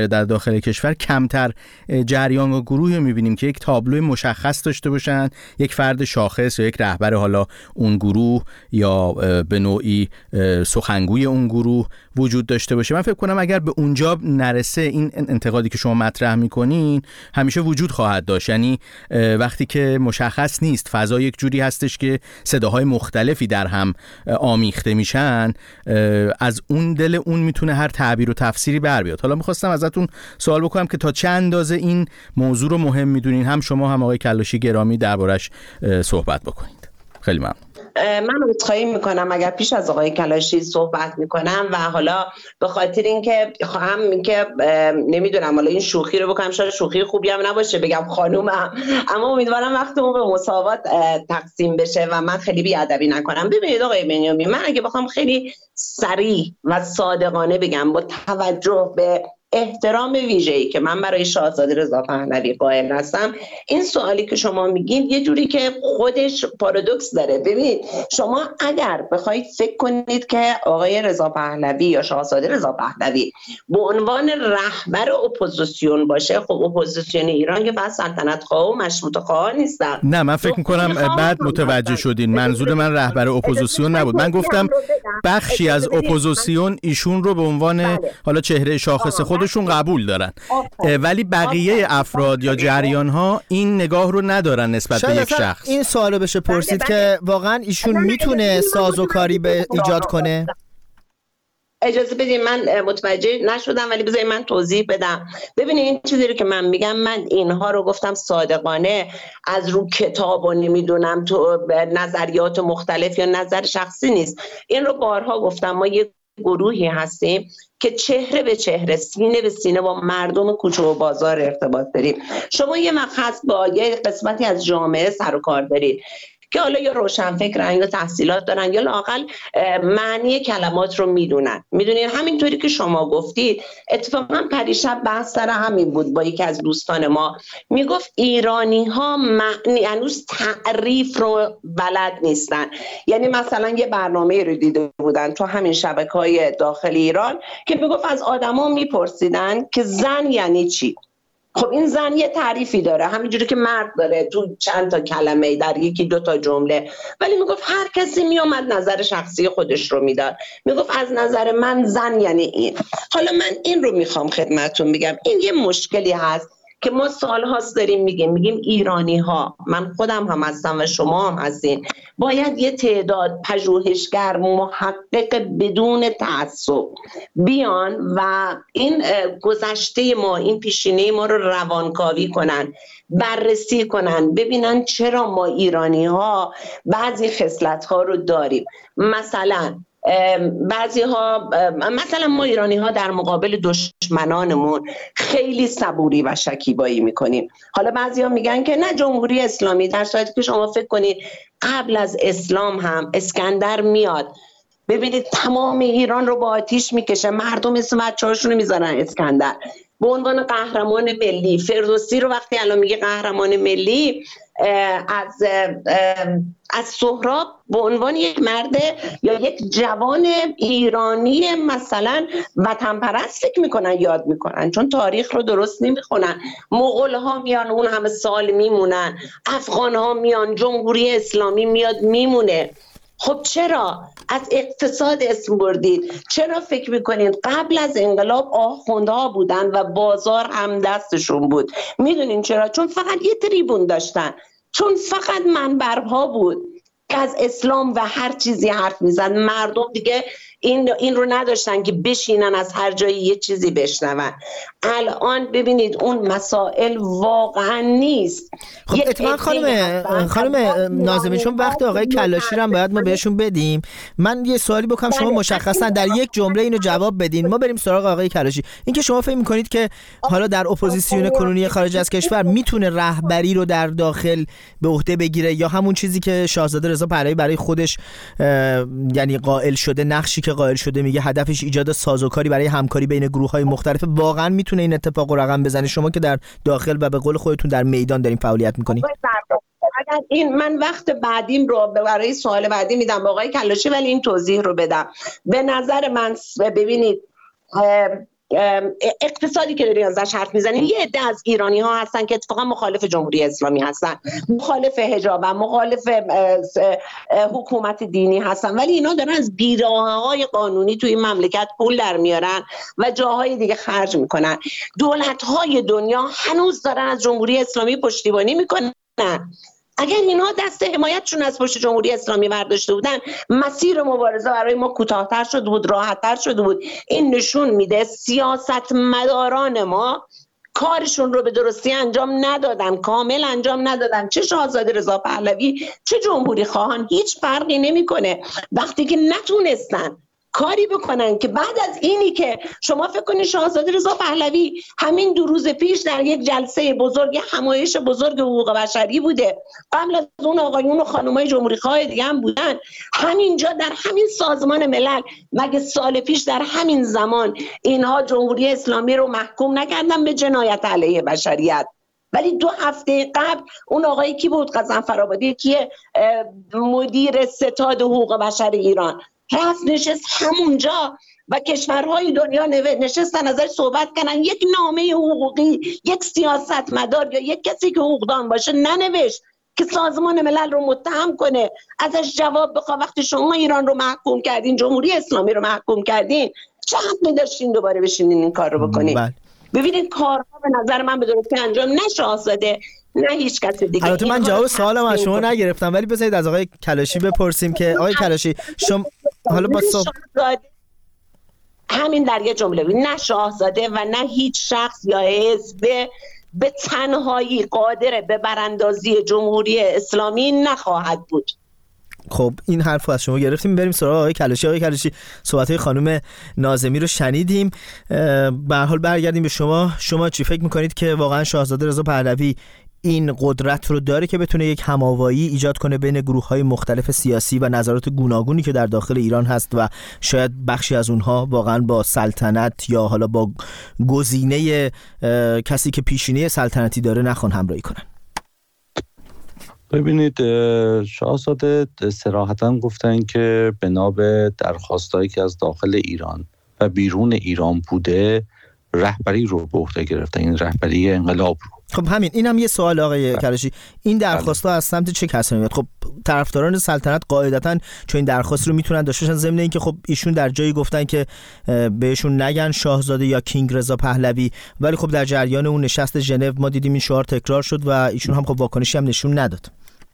کشور کمتر جریان و گروهی میبینیم که یک تابلو مشخص داشته باشن، یک فرد شاخص یا یک رهبر حالا اون گروه یا به نوعی سخنگوی اون گروه وجود داشته باشه. من فکر کنم اگر به اونجا نرسه، این انتقادی که شما مطرح میکنین همیشه وجود خواهد داشت. یعنی وقتی که مشخص نیست، فضا یک جوری هستش که صداهای مختلفی در هم آمیخته میشن، از اون دل اون میتونه هر تعبیر و تفسیری بر بیاد. حالا میخواستم ازتون سوال بکنم که تا چه اندازه این موضوع رو مهم میدونین، هم شما هم آقای کلاشی گرامی، دربارش صحبت بکنید. خیلی ممنون. من عذرخواهی میکنم اگر پیش از آقای کلاشی صحبت میکنم و حالا به خاطر اینکه خواهم که نمیدونم حالا این شوخی رو بکنم، شاید شوخی خوبی هم نباشه بگم خانومم، اما امیدوارم وقتمون به مساوات تقسیم بشه و من خیلی بی‌ادبی نکنم. ببینید آقای بنیامین، من اگه بخوام خیلی صریح و صادقانه بگم، با توجه به احترام ویژه‌ای که من برای شاهزاده رضا پهلوی قائل هستم، این سوالی که شما میگین یه جوری که خودش پارادوکس داره. ببین شما اگر بخواید فکر کنید که آقای رضا پهلوی یا شاهزاده رضا پهلوی به عنوان رهبر اپوزیسیون باشه، خب اپوزیسیون ایران که بعد سلطنت خواه و مشروطه خواه نیستن. نه من فکر میکنم بعد متوجه شدین منظور من رهبر اپوزیسیون نبود. من گفتم بخشی از اپوزیسیون ایشون رو به عنوان حالا چهره شاخص خودشون قبول دارن، ولی بقیه افراد یا جریان ها این نگاه رو ندارن نسبت به یک شخص. این سوالو بشه پرسید که واقعا ایشون میتونه سازوکاری به ایجاد کنه؟ اجازه بدید، من متوجه نشدم ولی بذارید من توضیح بدم. ببینید این چیزی رو که من میگم، من اینها رو گفتم صادقانه، از رو کتاب و نمیدونم تو نظریات مختلف یا نظر شخصی نیست. این رو بارها گفتم، ما یک گروهی هستیم که چهره به چهره، سینه به سینه با مردم کوچه و بازار ارتباط داریم. شما یه وقت هست با یه قسمتی از جامعه سر و کار دارید که حالا یا روشنفکرن یا تحصیلات دارن یا لااقل معنی کلمات رو میدونین. همینطوری که شما گفتید، اتفاقا پریشب بحث سر همین بود با یکی از دوستان ما، میگفت ایرانی ها معنی هنوز تعریف رو بلد نیستن. یعنی مثلا یه برنامه رو دیده بودن تو همین شبکه‌های داخل ایران که میگفت از آدما میپرسیدن که زن یعنی چی. خب این زن یه تعریفی داره، همینجوری که مرد داره تو چند تا کلمه، در یکی دو تا جمله، ولی میگفت هر کسی میومد نظر شخصی خودش رو میداد، میگفت از نظر من زن یعنی این. حالا من این رو میخوام خدمتتون بگم، این یه مشکلی هست که ما سالهاست داریم میگیم ایرانی ها، من خودم هم هستم و شما هم هستین، باید یه تعداد پژوهشگر محقق بدون تعصب بیان و این گذشته ما، این پیشینه ما رو روانکاوی کنن، بررسی کنن، ببینن چرا ما ایرانی ها بعضی خصلت ها رو داریم. مثلا ما ایرانی ها در مقابل دشمنانمون خیلی صبوری و شکیبایی میکنیم. حالا بعضی ها میگن که نه جمهوری اسلامی، در صورتی که شما فکر کنید قبل از اسلام هم اسکندر میاد، ببینید تمام ایران رو با آتیش میکشه، مردم اسم بچه‌هاشون رو میذارن اسکندر. به عنوان قهرمان ملی. فردوسی رو وقتی الان میگه قهرمان ملی، از سهراب به عنوان یک مرد یا یک جوان ایرانی مثلا وطن پرست فکر میکنن، یاد میکنن، چون تاریخ رو درست نمیخونن. مغول ها میان اون همه سال میمونن، افغان ها میان، جمهوری اسلامی میاد میمونه. خب چرا از اقتصاد اسم بردید؟ چرا فکر میکنید قبل از انقلاب آخوندها بودن و بازار هم دستشون بود؟ میدونین چرا؟ چون فقط یه تریبون داشتن، چون فقط منبرها بود که از اسلام و هر چیزی حرف میزن. مردم دیگه این رو نداشتن که بشینن از هر جایی یه چیزی بشنون. الان ببینید اون مسائل واقعا نیست. خب اتفاقا خانم ناظمی، چون وقت آقای کلاشی رو هم باید ما بهشون بدیم، من یه سوالی بکنم شما مشخصا در یک جمله اینو جواب بدین، ما بریم سراغ آقای کلاشی. اینکه شما فکر می‌کنید که حالا در اپوزیسیون کنونی خارج از کشور میتونه رهبری رو در داخل به عهده بگیره، یا همون چیزی که شاهزاده رضا پهلوی برای خودش یعنی قائل شده، نقشی که قائل شده، میگه هدفش ایجاد سازوکاری برای همکاری بین گروه‌های مختلف، واقعا میتونه این اتفاق رو رقم بزنه؟ شما که در داخل و به قول خودتون در میدان دارین فعالیت میکنین. این من وقت بعدیم رو برای سوال بعدی میدم با آقای کلاشی، ولی این توضیح رو بدم. به نظر من ببینید اقتصادی که دارین ازش حرف میزنین، یه عده از ایرانی ها هستن که اتفاقا مخالف جمهوری اسلامی هستن، مخالف حجاب، مخالف حکومت دینی هستن، ولی اینا دارن از بیراهه‌های قانونی توی این مملکت پول در میارن و جاهای دیگه خرج میکنن. دولت‌های دنیا هنوز دارن از جمهوری اسلامی پشتیبانی میکنن. اگر اینا دست حمایتشون از پشت جمهوری اسلامی برداشته بودن، مسیر مبارزه برای ما کوتاه‌تر شده بود، راحت‌تر شده بود. این نشون میده سیاستمداران ما کارشون رو به درستی انجام ندادن، کامل انجام ندادن. چه شاهزاده رضا پهلوی چه جمهوری خواهان، هیچ فرقی نمیکنه وقتی که نتونستن کاری بکنن که بعد از اینی که شما فکر کنید شاهزاده رضا پهلوی همین 2 روز پیش در یک جلسه بزرگ، همایش بزرگ حقوق بشری بوده، قبل از اون آقایون و خانمای جمهوری خواه دیگه هم بودن، همینجا در همین سازمان ملل، مگه سال پیش در همین زمان اینها جمهوری اسلامی رو محکوم نکردن به جنایت علیه بشریت؟ ولی 2 هفته قبل اون آقایی کی بود؟ غضنفرآبادی، که مدیر ستاد حقوق بشر ایران، رفت نشست همونجا و کشورهای دنیا نشستن ازش صحبت کنن. یک نامه حقوقی، یک سیاستمدار یا یک کسی که حقوقدان باشه ننوشت که سازمان ملل رو متهم کنه، ازش جواب بخواه. وقتی شما ایران رو محکوم کردین، جمهوری اسلامی رو محکوم کردین، چه حقی داشتین دوباره بشینین این کار رو بکنین؟ ببینید کارها به نظر من به درستی انجام نشاهزاده نه هیچ کس دیگه. البته من جواب سوالم از شما نگرفتم، ولی بذارید از آقای کلاشی بپرسیم که آقای کلاشی شما حالا با همین در یه جمله، نه شاهزاده و نه هیچ شخص یا حزب به تنهایی قادر به براندازی جمهوری اسلامی نخواهد بود. خب این حرف رو از شما گرفتیم، بریم سراغ آقای کلاشی. آقای کلاشی، صحبت‌های خانم ناظمی رو شنیدیم، به هر حال برگردیم به شما چی فکر می‌کنید که واقعا شاهزاده رضا پهلوی این قدرت رو داره که بتونه یک هماوایی ایجاد کنه بین گروه‌های مختلف سیاسی و نظرات گوناگونی که در داخل ایران هست و شاید بخشی از اونها واقعا با سلطنت یا حالا با گزینه کسی که پیشینه سلطنتی داره نخوان همراهی کنن؟ ببینید، شاهزاده صراحتاً گفتن که بنا به درخواستایی که از داخل ایران و بیرون ایران بوده، رهبری رو به عهده گرفتن، این رهبری انقلاب رو. خب همین، این هم یه سوال آقای کلاشی، این درخواست‌ها از سمت چه کسانی میاد؟ خب طرفداران سلطنت قاعدتاً چون این درخواست رو میتونن داشته باشن، ضمن اینکه خب ایشون در جایی گفتن که بهشون نگن شاهزاده یا کینگ رضا پهلوی، ولی خب در جریان اون نشست ژنو ما دیدیم این شعار تکرار شد و ایشون هم خب واکنشی هم نشون نداد.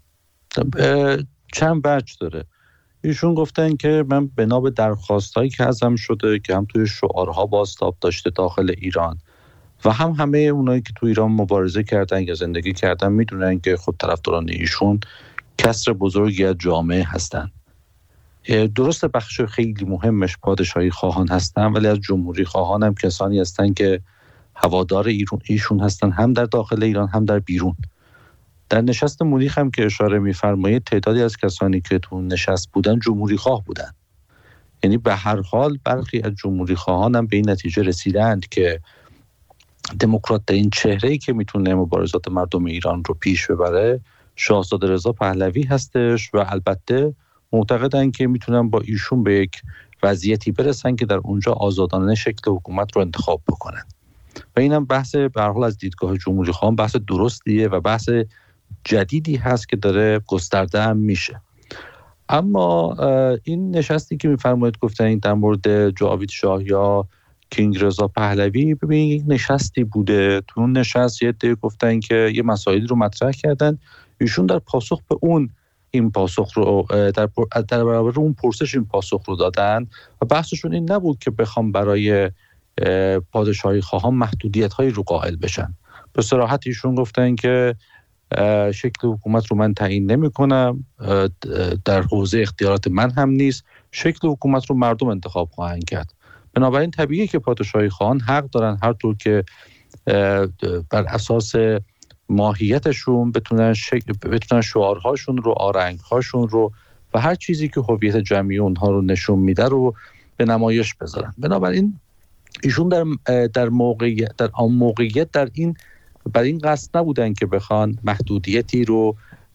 چند وجه داره. ایشون گفتن که من بنا به درخواستایی که ازم شده که هم توی شعارها بازتاب داشته داخل ایران و هم همه اونایی که تو ایران مبارزه کردن یا زندگی کردن میدونن که خود طرفداران ایشون کسر بزرگی از جامعه هستن. درست بخش خیلی مهمش پادشاهی خواهان هستن، ولی از جمهوری خواهان هم کسانی هستن که هوادار ایشون هستن، هم در داخل ایران هم در بیرون. در نشست مونیخ هم که اشاره می‌فرمایید، تعدادی از کسانی که تو نشست بودن جمهوری خواه بودن. یعنی به هر حال برخی از جمهوری خواهان هم به این نتیجه رسیدند که دموکرات ترین چهره‌ای که میتونه مبارزات مردم ایران رو پیش ببره شاهزاده رضا پهلوی هستش و البته معتقدن که میتونن با ایشون به یک وضعیتی برسن که در اونجا آزادانه شکل حکومت رو انتخاب بکنن و اینم بحث به هر حال از دیدگاه جمهوری خواهان بحث درستیه و بحث جدیدی هست که داره گسترده هم میشه. اما این نشستی که میفرمایید گفتن در مورد جاوید شاه یا کینگ رضا پهلوی، ببینید یک نشستی بوده، تو اون نشست یه عده گفتن که یه مسائلی رو مطرح کردن، ایشون در پاسخ به اون این پاسخ رو در برابر اون پرسش این پاسخ رو دادن و بحثشون این نبود که بخوام برای پادشاهی خواهان محدودیت‌هایی رو قائل بشن. به صراحت ایشون گفتن که شکل حکومت رو من تعیین نمی‌کنم، در حوزه اختیارات من هم نیست، شکل حکومت رو مردم انتخاب خواهند کرد. بنابراین طبیعیه که پادشاهی خواهان حق دارن هر طور که بر اساس ماهیتشون بتونن شعارهاشون رو، آرنگهاشون رو و هر چیزی که هویت جمعی اونها رو نشون میده رو به نمایش بذارن. بنابراین ایشون در آن موقعیت بر این قصد نبودن که بخوان محدودیتی رو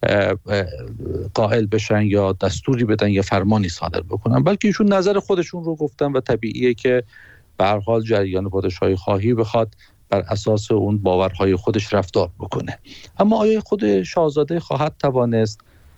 قائل بشن یا دستوری بدن یا فرمانی صادر بکنن، بلکه ایشون نظر خودشون رو گفتن و طبیعیه که به هر حال جریان پادشاهی خواهی بخواد بر اساس اون باورهای خودش رفتار بکنه. اما آیا خود شاهزاده خواهد توانست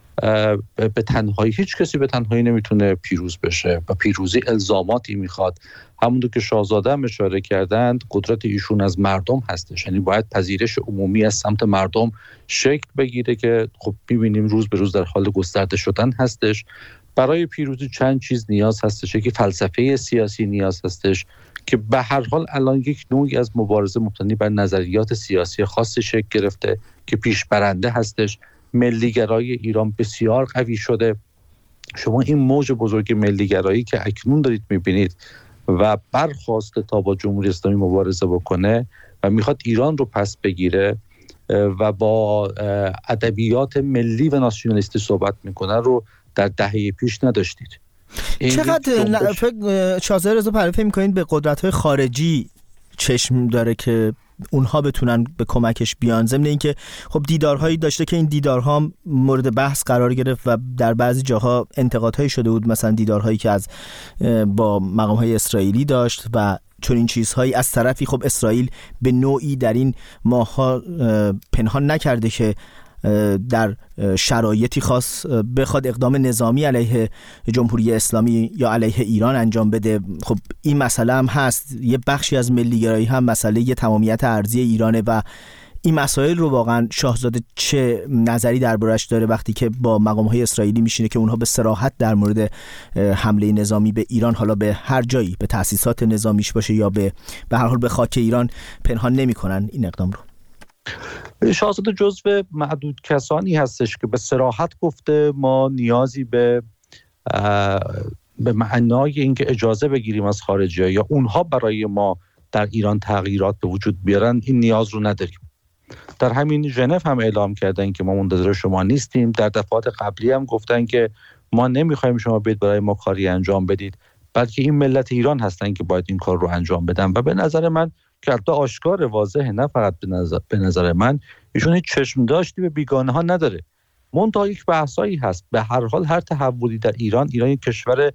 به تنهایی؟ هیچ کسی به تنهایی نمیتونه پیروز بشه و پیروزی الزاماتی میخواد. همونطور که شاهزاده هم اشاره کردند قدرت ایشون از مردم هستش، یعنی باید پذیرش عمومی از سمت مردم شکل بگیره که خب میبینیم روز به روز در حال گسترده شدن هستش. برای پیروزی چند چیز نیاز هستش که فلسفه سیاسی نیاز هستش که به هر حال الان یک نوعی از مبارزه مبتنی بر نظریات سیاسی خاصی شکل گرفته که پیش برنده هستش. ملیگرایی ایران بسیار قوی شده. شما این موج بزرگ ملیگرایی که اکنون دارید میبینید و برخواسته تا با جمهوری اسلامی مبارزه بکنه و میخواد ایران رو پس بگیره و با ادبیات ملی و ناسیونالیستی صحبت میکنه رو در دهه پیش نداشتید. چقدر شاهزاده رضا پهلوی فکر می‌کنید به قدرت‌های خارجی چشم داره که اونها بتونن به کمکش بیان، ضمن اینکه خب دیدارهایی داشته که این دیدارها مورد بحث قرار گرفت و در بعضی جاها انتقادهایی شده بود، مثلا دیدارهایی که با مقام‌های اسرائیلی داشت و چون این چیزهایی از طرفی خب اسرائیل به نوعی در این ماه‌ها پنهان نکرده که در شرایطی خاص بخواد اقدام نظامی علیه جمهوری اسلامی یا علیه ایران انجام بده. خب این مسئله هم هست، یه بخشی از ملیگرایی هم مسئله تمامیت ارضی ایرانه و این مسائل رو واقعا شاهزاده چه نظری دربارش داره وقتی که با مقام‌های اسرائیلی میشینه که اونها به صراحت در مورد حمله نظامی به ایران، حالا به هر جایی، به تأسیسات نظامیش باشه یا به هر حال به خاک ایران، پنهان نمی‌کنن این اقدام رو؟ شاهزاده جزو معدود کسانی هستش که به صراحت گفته ما نیازی به معنای اینکه اجازه بگیریم از خارجی‌ها یا اونها برای ما در ایران تغییرات به وجود بیارن این نیاز رو نداریم. در همین ژنو هم اعلام کردن که ما منتظر شما نیستیم. در دفعات قبلی هم گفتن که ما نمیخوایم شما بیاید برای ما کاری انجام بدید، بلکه این ملت ایران هستن که باید این کار رو انجام بدن. و به نظر من که حتی آشکار واضحه، نه فقط به نظر من، ایشون هیچ چشم داشتی به بیگانه ها نداره. منتها یک بحثایی هست. به هر حال هر تحولی در ایران یک کشور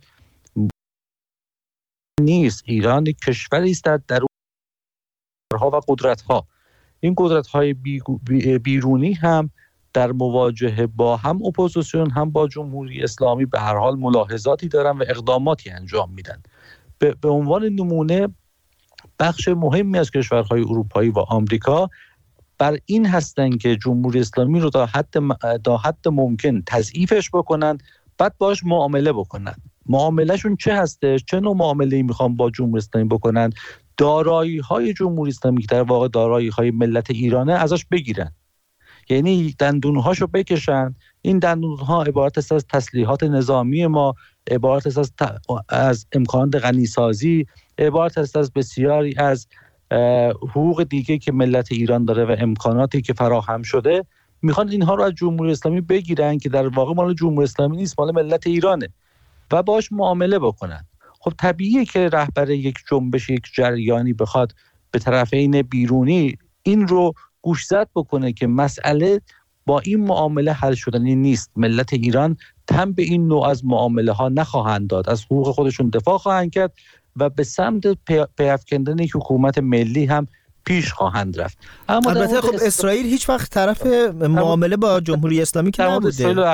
نیست، ایران یک کشوری است در درونها و قدرت‌ها. این قدرت‌های بیرونی هم در مواجهه با هم اپوزیسیون هم با جمهوری اسلامی به هر حال ملاحظاتی دارن و اقداماتی انجام میدن. به عنوان نمونه بخش مهمی از کشورهای اروپایی و آمریکا بر این هستن که جمهوری اسلامی رو تا حد ممکن تضعیفش بکنن، بعد باش معامله بکنن. معاملهشون چه هستش؟ چه نوع معامله‌ای میخوان با جمهوری اسلامی بکنن؟ دارایی‌های جمهوری اسلامی که در واقع دارایی‌های ملت ایرانه ازش بگیرن، یعنی دندونهاشو بکشن. این دندونها عبارت است از تسلیحات نظامی ما، عبارت است از امکانات غنیسازی، عبارت است از بسیاری از حقوق دیگه که ملت ایران داره و امکاناتی که فراهم شده. میخوان اینها رو از جمهوری اسلامی بگیرن که در واقع مال جمهوری اسلامی نیست، مال ملت ایرانه و باش معامله بکنن. خب طبیعیه که رهبر یک جنبش، یک جریانی بخواد به طرفین بیرونی این رو گوشزد بکنه که مسئله با این معامله حل شدنی نیست. ملت ایران تن به این نوع از معامله ها نخواهند داد، از حقوق خودشون دفاع خواهند کرد و به سمت پیافکندن یک حکومت ملی هم پیش خواهند رفت. اما البته خب اسرائیل هیچ وقت طرف معامله با جمهوری اسلامی که نبوده.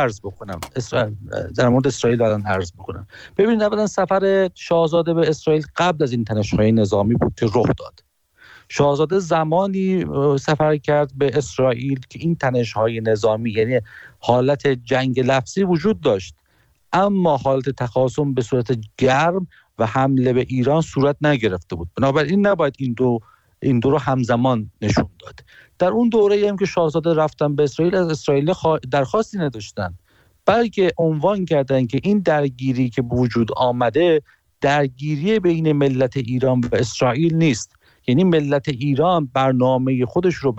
در مورد اسرائیل الان عرض بکنم. ببینید اولا سفر شاهزاده به اسرائیل قبل از این تنش‌های نظامی بود که رخ داد. شاهزاده زمانی سفر کرد به اسرائیل که این تنش‌های نظامی، یعنی حالت جنگ لفظی وجود داشت، اما حالت تخاصم به صورت گرم و حمله به ایران صورت نگرفته بود. بنابراین نباید این دو رو همزمان نشون داد. در اون دوره هم که شاهزاده رفتن به اسرائیل، از اسرائیل درخواستی نداشتن، بلکه عنوان کردن که این درگیری که وجود آمده درگیری بین ملت ایران و اسرائیل نیست. یعنی ملت ایران برنامه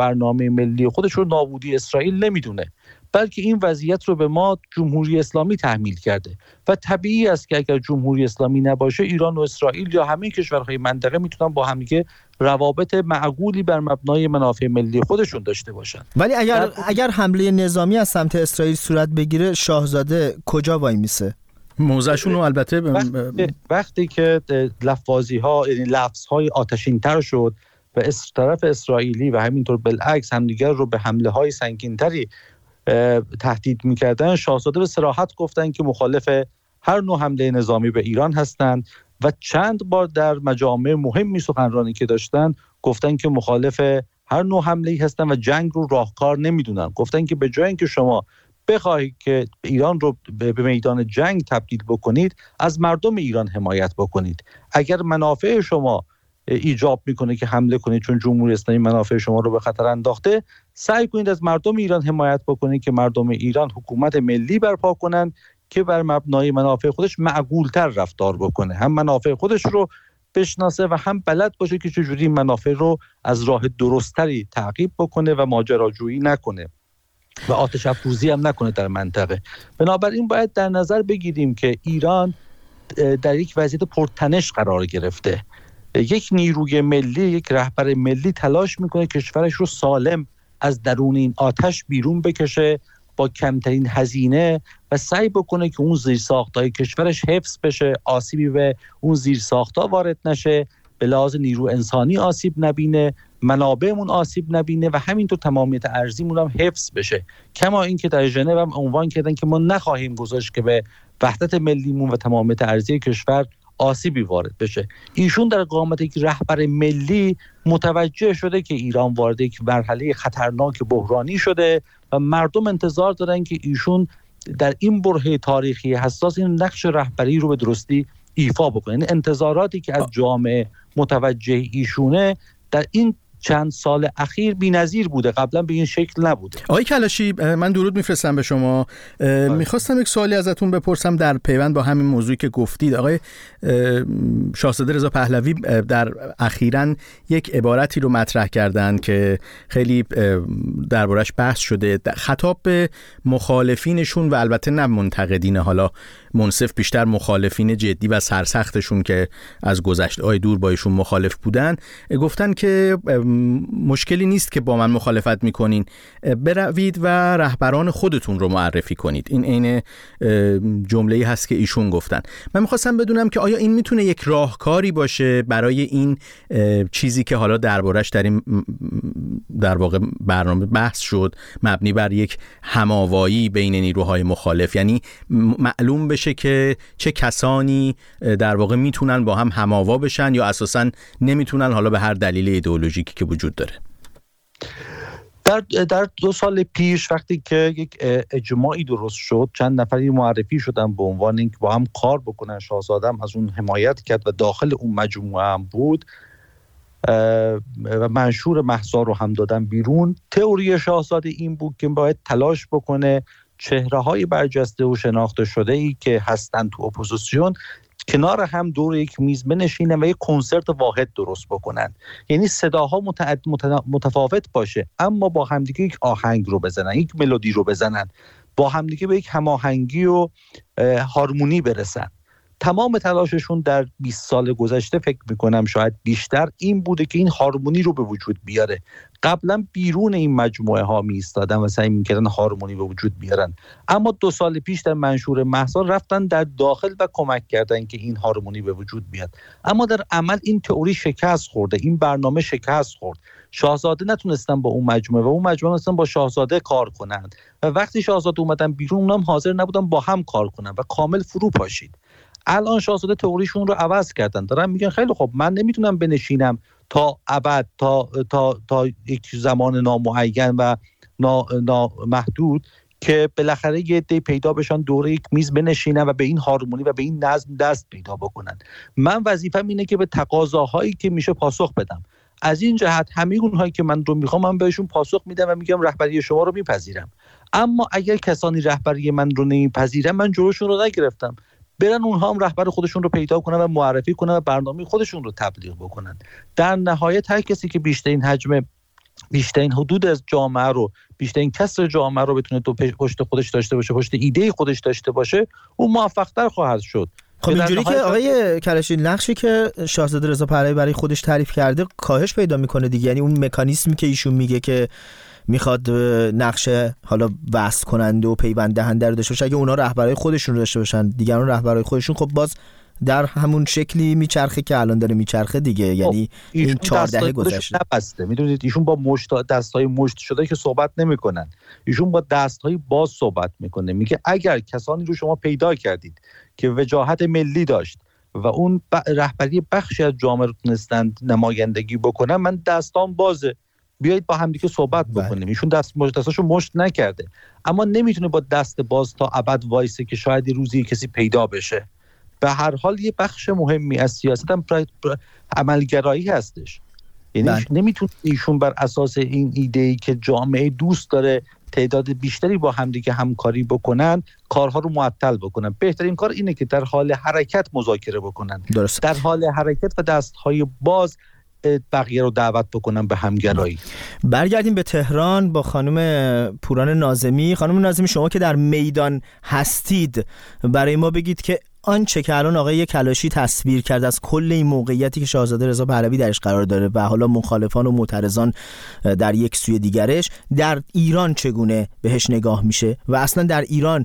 ملی خودش رو نابودی اسرائیل نمیدونه، بلکه این وضعیت رو به ما جمهوری اسلامی تحمیل کرده و طبیعی است که اگر جمهوری اسلامی نباشه، ایران و اسرائیل یا همه کشورهای منطقه میتونن با همدیگه روابط معقولی بر مبنای منافع ملی خودشون داشته باشن. ولی اگر حمله نظامی از سمت اسرائیل صورت بگیره، شاهزاده کجا وای میسه؟ موضعشون رو البته وقتی که لفظی ها، یعنی لفظ های آتشین تر شد و طرف اسرائیلی و همینطور بالعکس همدیگر رو به حمله های سنگین تری تهدید میکردن، شاهزاده به صراحت گفتن که مخالف هر نوع حمله نظامی به ایران هستند و چند بار در مجامع مهمی سخنرانی که داشتن گفتن که مخالف هر نوع حمله‌ای هستن و جنگ رو راهکار نمیدونن. گفتن که به جای اینکه شما بخواهید که ایران رو به میدان جنگ تبدیل بکنید، از مردم ایران حمایت بکنید. اگر منافع شما ایجاب میکنه که حمله کنید چون جمهوری اسلامی منافع شما رو به خطر انداخته، سعی کنید از مردم ایران حمایت بکنید که مردم ایران حکومت ملی برپا کنن که بر مبنای منافع خودش معقول‌تر رفتار بکنه، هم منافع خودش رو بشناسه و هم بلد باشه که چجوری منافع رو از راه درستری تعقیب بکنه و ماجراجویی نکنه و آتش افروزی هم نکنه در منطقه. بنابراین باید در نظر بگیریم که ایران در یک وضعیت پرتنش قرار گرفته. یک نیروی ملی، یک رهبر ملی تلاش میکنه کشورش رو سالم از درون این آتش بیرون بکشه با کمترین هزینه و سعی بکنه که اون زیرساخت‌های کشورش حفظ بشه، آسیبی به اون زیرساخت‌ها وارد نشه، به لحاظ نیرو انسانی آسیب نبینه، منابعمون آسیب نبینه و همینطور تمامیت ارضیمون هم حفظ بشه. کما اینکه در ژنو هم عنوان کردن که ما نخواهیم گذاشت که به وحدت ملیمون و تمامیت ارضی کشور آسیبی وارد بشه. ایشون در قامت یک رهبر ملی متوجه شده که ایران وارد یک مرحله خطرناک بحرانی شده و مردم انتظار دارن که ایشون در این برهه تاریخی حساس این نقش رهبری رو به درستی ایفا بکنه. یعنی انتظاراتی که از جامعه متوجه ایشونه در این چند سال اخیر بی‌نظیر بوده، قبلا به این شکل نبوده. آقای کلاشی، من درود میفرستم به شما. میخواستم یک سوالی ازتون بپرسم در پیوند با همین موضوعی که گفتید. آقای شاهزاده رضا پهلوی در اخیراً یک عبارتی رو مطرح کردن که خیلی دربارش بحث شده، خطاب به مخالفینشون و البته نه منتقدین، حالا منصف بیشتر مخالفین جدی و سرسختشون که از گذشته‌های دور با ایشون مخالف بودن، گفتن که مشکلی نیست که با من مخالفت میکنین، بروید و رهبران خودتون رو معرفی کنید. این عین جمله‌ای هست که ایشون گفتن. من میخواستم بدونم که آیا این میتونه یک راهکاری باشه برای این چیزی که حالا دربارش در واقع برنامه بحث شد، مبنی بر یک هماوایی بین نیروهای مخالف، یعنی معلوم بشه که چه کسانی در واقع میتونن با هم هماوا بشن یا اساساً نمیتونن، حالا به هر دلیل ایدئولوژیکی که وجود داره. در 2 سال پیش وقتی که یک اجماعی درست شد، چند نفری معرفی شدن به عنوان اینکه با هم کار بکنن، شاهزاده هم از اون حمایت کرد و داخل اون مجموعه هم بود و منشور مهسا رو هم دادن بیرون. تئوری شاهزاده این بود که باید تلاش بکنه چهره‌های برجسته و شناخته شده‌ای که هستن تو اپوزیسیون کنار هم دور یک میز بنشینن و یک کنسرت واحد درست بکنن. یعنی صداها متفاوت باشه اما با همدیگه یک آهنگ رو بزنن، یک ملودی رو بزنن، با همدیگه به یک هماهنگی و هارمونی برسن. تمام تلاششون در 20 سال گذشته فکر میکنم شاید بیشتر این بوده که این هارمونی رو به وجود بیاره. قبلا بیرون این مجموعه ها می ایستادن و سعی میکردن هارمونی به وجود بیارن، اما 2 سال پیش در منشور مهسا رفتن در داخل و کمک کردن که این هارمونی به وجود بیاد. اما در عمل این تئوری شکست خورده، این برنامه شکست خورد. شاهزاده نتونستن با اون مجموعه و اون مجموعه نتونستن با شاهزاده کار کنند و وقتی شاهزاده اومدن بیرون اونم حاضر نبودن با هم کار کنن و کامل فرو پاشید. الان شاهزاده تئوریشون رو عوض کردن، دارن میگن خیلی خب من نمیتونم بنشینم تا ابد تا یک زمان نامعین و نامحدود که بالاخره یه عده پیدا بشن دوره یک میز بنشینن و به این هارمونی و به این نظم دست پیدا بکنن. من وظیفه‌م اینه که به تقاضاهایی که میشه پاسخ بدم. از این جهت همه اونهایی که من رو میخوام من بهشون پاسخ میدم و میگم رهبری شما رو میپذیرم. اما اگر کسانی رهبری من رو نمیپذیرن من جلوشون رو نگرفتم. برن اونها هم رهبر خودشون رو پیدا کنن و معرفی کنن و برنامه خودشون رو تبلیغ بکنن. در نهایت هر کسی که بیشترین حجم، بیشترین حدود از جامعه رو، بیشترین کسر جامعه رو بتونه تو پشت خودش داشته باشه، پشت ایده خودش داشته باشه، اون موفق‌تر خواهد شد. خب اینجوری که آقای کلاشی نقشی که شاهزاده رضا پهلوی برای خودش تعریف کرده کاهش پیدا میکنه دیگه. یعنی اون مکانیزمی که ایشون میگه که میخواد نقش حالا وصل کننده و پیوند دهنده رو داشته باشه، اگه اونا رهبرای خودشون رو داشته باشن، دیگران رهبرای خودشون، خب باز در همون شکلی میچرخه که الان داره میچرخه دیگه. یعنی این 14 گذشته نبسته. میدونید ایشون با دستای مشت شده که صحبت نمیکنن، ایشون با دستای باز صحبت میکنه. میگه اگر کسانی رو شما پیدا کردید که وجاهت ملی داشت و اون رهبری بخشی از جامعه رو تونستن نمایندگی بکنن، من دستام بازه، بیایید با هم دیگه صحبت بکنیم. ایشون دستاشو مشت نکرده، اما نمیتونه با دست باز تا ابد وایسه که شاید روزی کسی پیدا بشه. به هر حال یه بخش مهمی از سیاست هم عملگرایی هستش. یعنی نمیتونه ایشون بر اساس این ایده‌ای که جامعه دوست داره تعداد بیشتری با همدیگه همکاری بکنن کارها رو معطل بکنن. بهترین کار اینه که در حال حرکت مذاکره بکنن. درست. در حال حرکت و دستهای باز بقیه رو دعوت بکنم به همگرایی. برگردیم به تهران با خانم پوران ناظمی. خانم ناظمی، شما که در میدان هستید برای ما بگید که آنچه که الان آقای کلاشی تصویر کرد از کل این موقعیتی که شاهزاده رضا پهلوی درش قرار داره و حالا مخالفان و معترضان در یک سوی دیگرش، در ایران چگونه بهش نگاه میشه و اصلا در ایران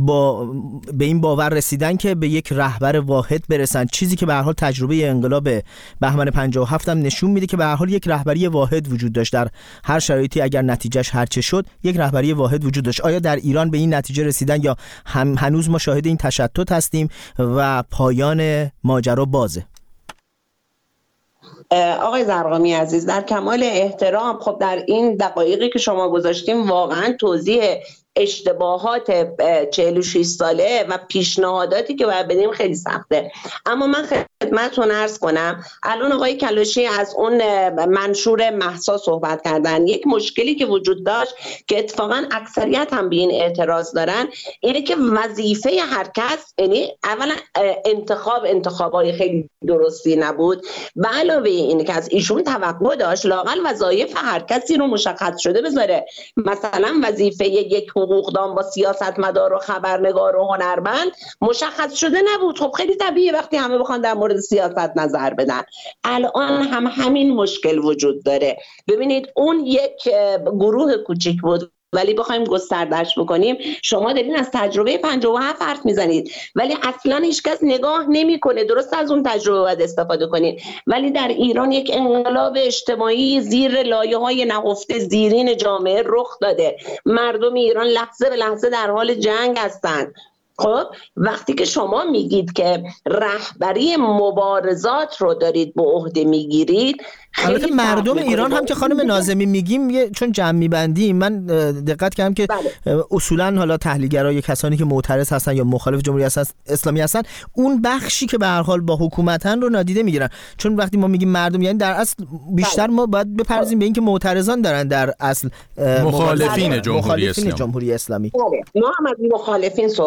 به این باور رسیدن که به یک رهبر واحد برسن، چیزی که به هر حال تجربه انقلاب بهمن 57 هم نشون میده که به هر حال یک رهبری واحد وجود داشت در هر شرایطی، اگر نتیجهش هر چه شد یک رهبری واحد وجود داشت. آیا در ایران به این نتیجه رسیدن یا هنوز ما شاهد این تشتت هستیم و پایان ماجرا بازه؟ آقای زرقامی عزیز، در کمال احترام، خب در این دقایقی که شما گذاشتیم واقعا توضیح اشتباهات 46 ساله و پیشنهاداتی که باید بدیم خیلی سخته. اما من خدمتتون عرض کنم الان آقای کلاشی از اون منشور مهسا صحبت کردن. یک مشکلی که وجود داشت که اتفاقا اکثریت هم به این اعتراض دارن اینه که وظیفه هر کس، یعنی اولا انتخابای خیلی درستی نبود و علاوه اینه که از ایشون توقع داشت لااقل وظایف هر کسی رو مشخص شده بذاره. مثلا وظیفه یک حقوقدان با سیاستمدار و خبرنگار و هنرمند مشخص شده نبود. خب خیلی طبیعیه وقتی همه بخوان در مورد سیاست نظر بدن. الان هم همین مشکل وجود داره. ببینید اون یک گروه کوچیک بود، ولی بخوایم گستردش بکنیم شما دارین از تجربه 57 حرف میزنید ولی اصلا هیچکس نگاه نمیکنه. درست از اون تجربه باید استفاده کنید، ولی در ایران یک انقلاب اجتماعی زیر لایه‌های نهفته زیرین جامعه رخ داده. مردم ایران لحظه به لحظه در حال جنگ هستند. خب وقتی که شما میگید که رهبری مبارزات رو دارید به عهده میگیرید، البته مردم ایران هم که خانم ناظمی میگیم چون جمع میبندیم، من دقت کردم که اصولا حالا تحلیلگرای کسانی که معترض هستن یا مخالف جمهوری اسلامی هستن اون بخشی که به هر حال با حکومتن رو نادیده میگیرن. چون وقتی ما میگیم مردم یعنی در اصل بیشتر ما باید بپردازیم به اینکه معترضان دارن در اصل مخالفین جمهوری اسلامی. ما هم از مخالفین صحبت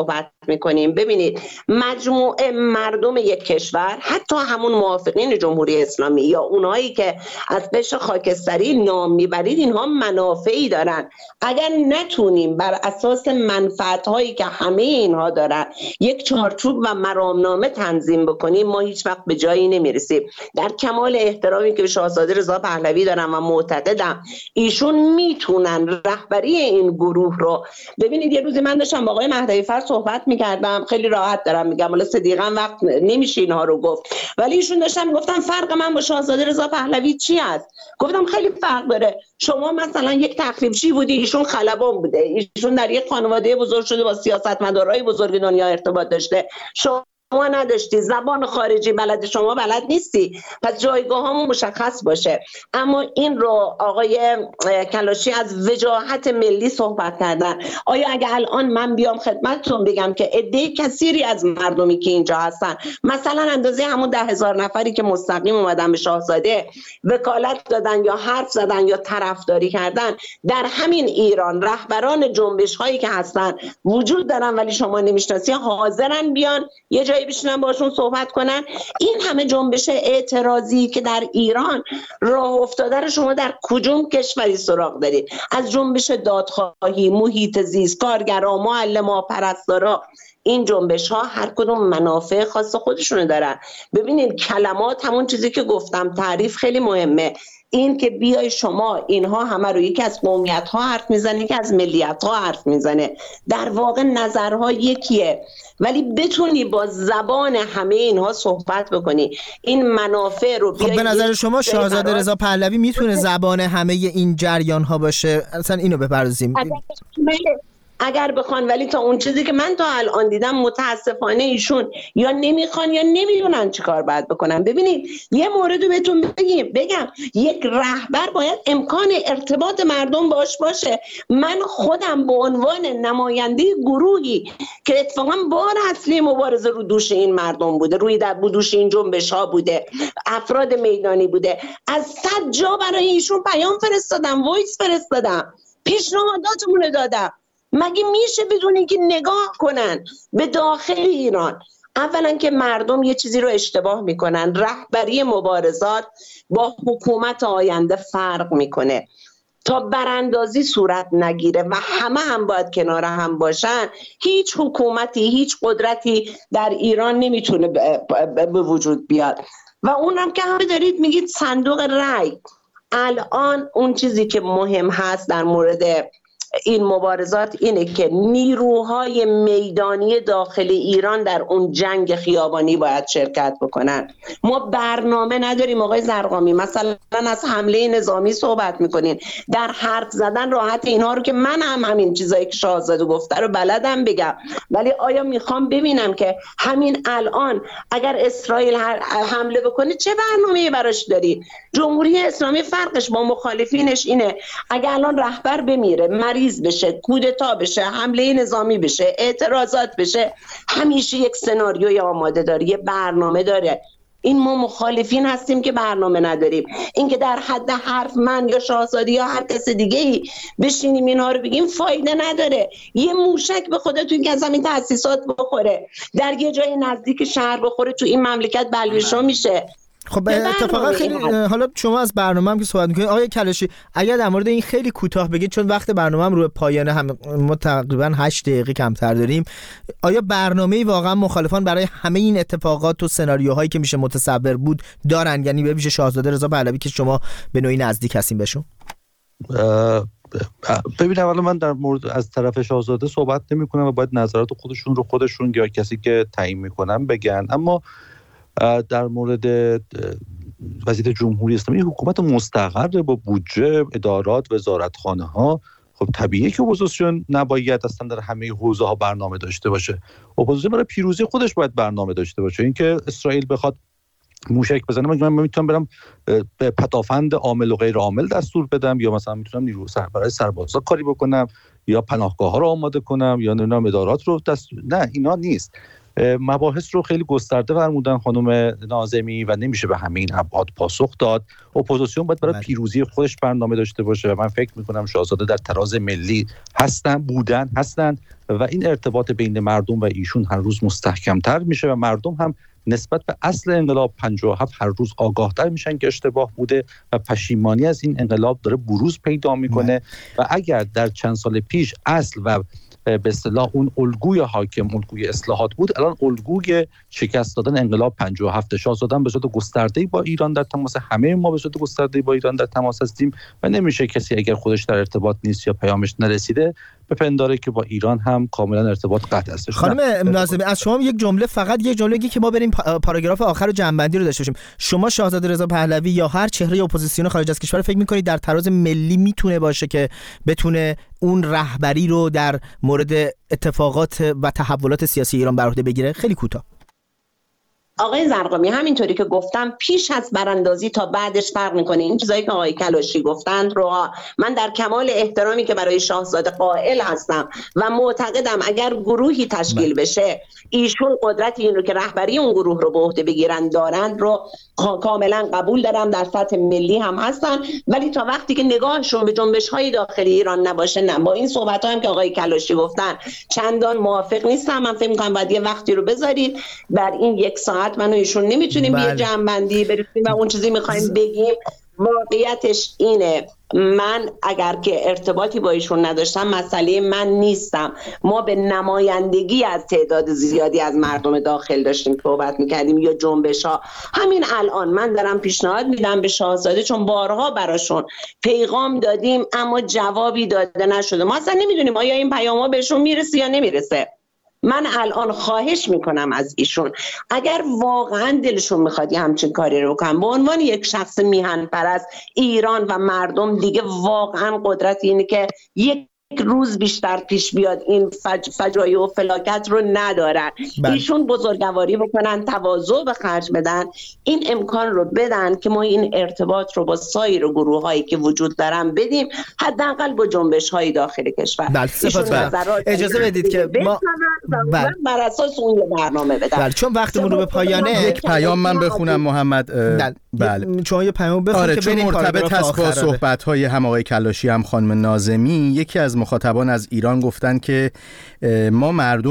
میکنیم. ببینید مجموعه مردم یک کشور، حتی همون موافقین جمهوری اسلامی یا اونایی که از قشر خاکستری نام میبرید، اینها منافعی دارن. اگر نتونیم بر اساس منفعت‌هایی که همه اینها دارن یک چارچوب و مرامنامه تنظیم بکنیم، ما هیچ وقت به جایی نمیرسیم. در کمال احترامی که به شاهزاده رضا پهلوی دارم و معتقدم ایشون میتونن رهبری این گروه رو. ببینید یه روزی من داشتم با آقای مهدوی فر صحبت میکردم، خیلی راحت دارم میگم، ولی صدیقاً وقت نمیشه اینها رو گفت، ولی ایشون داشتم گفتم فرق من با شاهزاده رضا پهلوی چی است؟ گفتم خیلی فرق داره. شما مثلا یک تخریبچی بودی، ایشون خلبان بوده، ایشون در یک خانواده بزرگ شده، با سیاستمدارای بزرگ دنیا ارتباط داشته، شما نداشتی، زبان خارجی بلد، شما بلد نیستی، پس جایگاه‌هامون مشخص باشه. اما این رو آقای کلاشی از وجاهت ملی صحبت کردن. آیا اگه الان من بیام خدمتتون بگم که عده کثیری از مردمی که اینجا هستن، مثلا اندازه همون 10,000 نفری که مستقیم اومدن به شاهزاده وکالت دادن یا حرف زدن یا طرفداری کردن، در همین ایران رهبران جنبش هایی که هستن وجود دارن ولی شما نمیشناسی، حاضرن بیان یه جایی بشینن باشون صحبت کنن. این همه جنبش اعتراضی که در ایران راه افتاده رو شما در کدوم کشوری سراغ دارید؟ از جنبش دادخواهی، محیط زیست، کارگرا، معلما، پرستارا، این جنبش ها هر کدوم منافع خاص خودشونو دارن. ببینید کلمات، همون چیزی که گفتم، تعریف خیلی مهمه. این که بیای شما اینها همه رو، یکی از قومیت ها حرف میزنه، یکی از ملیت ها حرف میزنه، در واقع نظرها یکیه، ولی بتونی با زبان همه اینها صحبت بکنی، این منافع رو بیای. خب به نظر شما شاهزاده رضا پهلوی میتونه زبان همه این جریان ها باشه؟ اصلا اینو بپردازیم. اگر بخوان، ولی تا اون چیزی که من تا الان دیدم متاسفانه ایشون یا نمیخوان یا نمیدونن چی کار باید بکنن. ببینید یه مورد رو بهتون بگم، یک رهبر باید امکان ارتباط مردم باشه. من خودم به عنوان نماینده گروهی که اتفاقا بار اصلی مبارزه رو دوش این مردم بوده، روی در دوش این جنبش ها بوده، افراد میدانی بوده، از 100 جا برای ایشون پیام فرستادم، وایس فرستادم، پیشنهاداتمون دادم. مگه میشه بدون اینکه نگاه کنن به داخل ایران؟ اولا که مردم یه چیزی رو اشتباه میکنن، رهبری مبارزات با حکومت آینده فرق میکنه. تا براندازی صورت نگیره و همه هم باید کنار هم باشن، هیچ حکومتی، هیچ قدرتی در ایران نمیتونه به وجود بیاد. و اونم که همه دارید میگید صندوق رای. الان اون چیزی که مهم هست در مورد این مبارزات اینه که نیروهای میدانی داخل ایران در اون جنگ خیابانی باید شرکت بکنن. ما برنامه نداریم آقای زرقامی، مثلا از حمله نظامی صحبت میکنین، در حرف زدن راحت اینها رو که من هم همین چیزایی که شاهزاده گفته رو بلدم بگم، ولی آیا میخوام ببینم که همین الان اگر اسرائیل حمله بکنه چه برنامه‌ای براش داری؟ جمهوری اسلامی فرقش با مخالفینش اینه اگر الان رهبر بمیره، مریض بشه، کودتا بشه، حمله نظامی بشه، اعتراضات بشه، همیشه یک سناریوی آماده داره، یه برنامه داره. این ما مخالفین هستیم که برنامه نداریم. این که در حد حرف من یا شاهزاده یا هر کس دیگه ای بشینیم اینها رو بگیم فایده نداره. یه موشک به خودتون که از همین تأسیسات بخوره، در یه جای نزدیک شهر بخوره، تو این مملکت بلوشو میشه. خب اتفاقا خیلی حالا شما از برنامه هم که صحبت می‌کنید آقای کلاشی، اگر در مورد این خیلی کوتاه بگید چون وقت برنامه هم روی پایانه، هم ما تقریبا 8 دقیقه کمتر داریم، آیا برنامه‌ای واقعا مخالفان برای همه این اتفاقات و سناریوهایی که میشه متصور بود دارن؟ یعنی به ویژه شاهزاده رضا پهلوی که شما به نوعی نزدیک هستین بهشون. ببین اولا من در مورد از طرف شاهزاده صحبت نمی‌کنم و باید نظرات خودشون یا کسی که تعیین می‌کنن بگن، اما در مورد وضعیت جمهوری اسلامی حکومت مستقر با بودجه، ادارات، وزارتخانه ها، خب طبیعیه که اپوزیسیون نباید اصلا در همه حوزه ها برنامه داشته باشه. اپوزیسیون برای پیروزی خودش باید برنامه داشته باشه. اینکه اسرائیل بخواد موشک بزنه، من میتونم برم به پدافند عامل و غیر عامل دستور بدم، یا مثلا میتونم نیرو برای سربازا کاری بکنم، یا پناهگاه ها رو آماده کنم، یا نمیدونم ادارات رو نه، اینا نیست. مباحث رو خیلی گسترده فرمودن خانم ناظمی و نمیشه به همین ابعاد پاسخ داد. اپوزیسیون باید برای پیروزی خودش برنامه داشته باشه و من فکر میکنم شاهزاده در تراز ملی هستن و این ارتباط بین مردم و ایشون هر روز مستحکم‌تر میشه و مردم هم نسبت به اصل انقلاب 57 هر روز آگاه‌تر میشن که اشتباه بوده و پشیمانی از این انقلاب داره بروز پیدا میکنه و اگر در چند سال پیش اصل و به اصطلاح اون الگوی حاکم الگوی اصلاحات بود، الان الگوی شکست دادن انقلاب 57 شاهزاده به صورت گسترده‌ای با ایران در تماس، همه ما به صورت گسترده‌ای با ایران در تماس هستیم و نمیشه کسی اگر خودش در ارتباط نیست یا پیامش نرسیده بپنداره که با ایران هم کاملا ارتباط قطع است. خانم ناظمی از شما یک جمله، فقط یک جمله که ما بریم پاراگراف آخر و جنبندی رو داشته باشیم. شما شاهزاده رضا پهلوی یا هر چهره اپوزیسیون خارج از کشور فکر می‌کنید در تراز ملی میتونه باشه که بتونه اون رهبری رو در مورد اتفاقات و تحولات سیاسی ایران بر عهده بگیره؟ خیلی کوتاه. آقای زرقامی همینطوری که گفتم پیش از براندازی تا بعدش فرق میکنه. این چیزایی که آقای کلاشی گفتند رو من در کمال احترامی که برای شاهزاده قائل هستم و معتقدم اگر گروهی تشکیل بشه ایشون قدرت این رو که رهبری اون گروه رو به عهده بگیرن دارند رو کاملا قبول دارم، در سطح ملی هم هستن، ولی تا وقتی که نگاهشون به جنبش‌های داخلی ایران نباشه نه. با این صحبت‌ها هم که آقای کلاشی گفتن چندان موافق نیستم. من فکر می‌کنم باید یه وقتی رو بذارید، بر این یک ساعت من و ایشون نمیتونیم یه جمع‌بندی برسیم و اون چیزی می‌خوایم بگیم. واقعیتش اینه من اگر که ارتباطی با ایشون نداشتم مسئله من نیستم. ما به نمایندگی از تعداد زیادی از مردم داخل داشتیم صحبت میکردیم یا جنبش ها. همین الان من دارم پیشنهاد میدم به شاهزاده، چون بارها براشون پیغام دادیم اما جوابی داده نشده. ما اصلا نمیدونیم آیا این پیام ها بهشون میرسه یا نمیرسه. من الان خواهش میکنم از ایشون اگر واقعا دلشون میخواد یه همچین کاری رو بکنن به عنوان یک شخص میهن پرست، ایران و مردم دیگه واقعا قدرت اینه که یک روز بیشتر پیش بیاد این فجایع و فلاکت رو ندارن. ایشون بزرگواری بکنن، تواضع به خرج بدن، این امکان رو بدن که ما این ارتباط رو با سایر گروه هایی که وجود دارن بدیم، حداقل با جنبش های داخل کشور. اجازه بدید که ما بر اساس اون برنامه بدن. چون وقتمون رو به پایانه، یک پیام من بخونم محمد. بله چون یه پیام بخونم که بریم مرتبط هست با صحبت های هم آقای کلاشی هم خانم ناظمی. یکی از مخاطبان از ایران گفتن که ما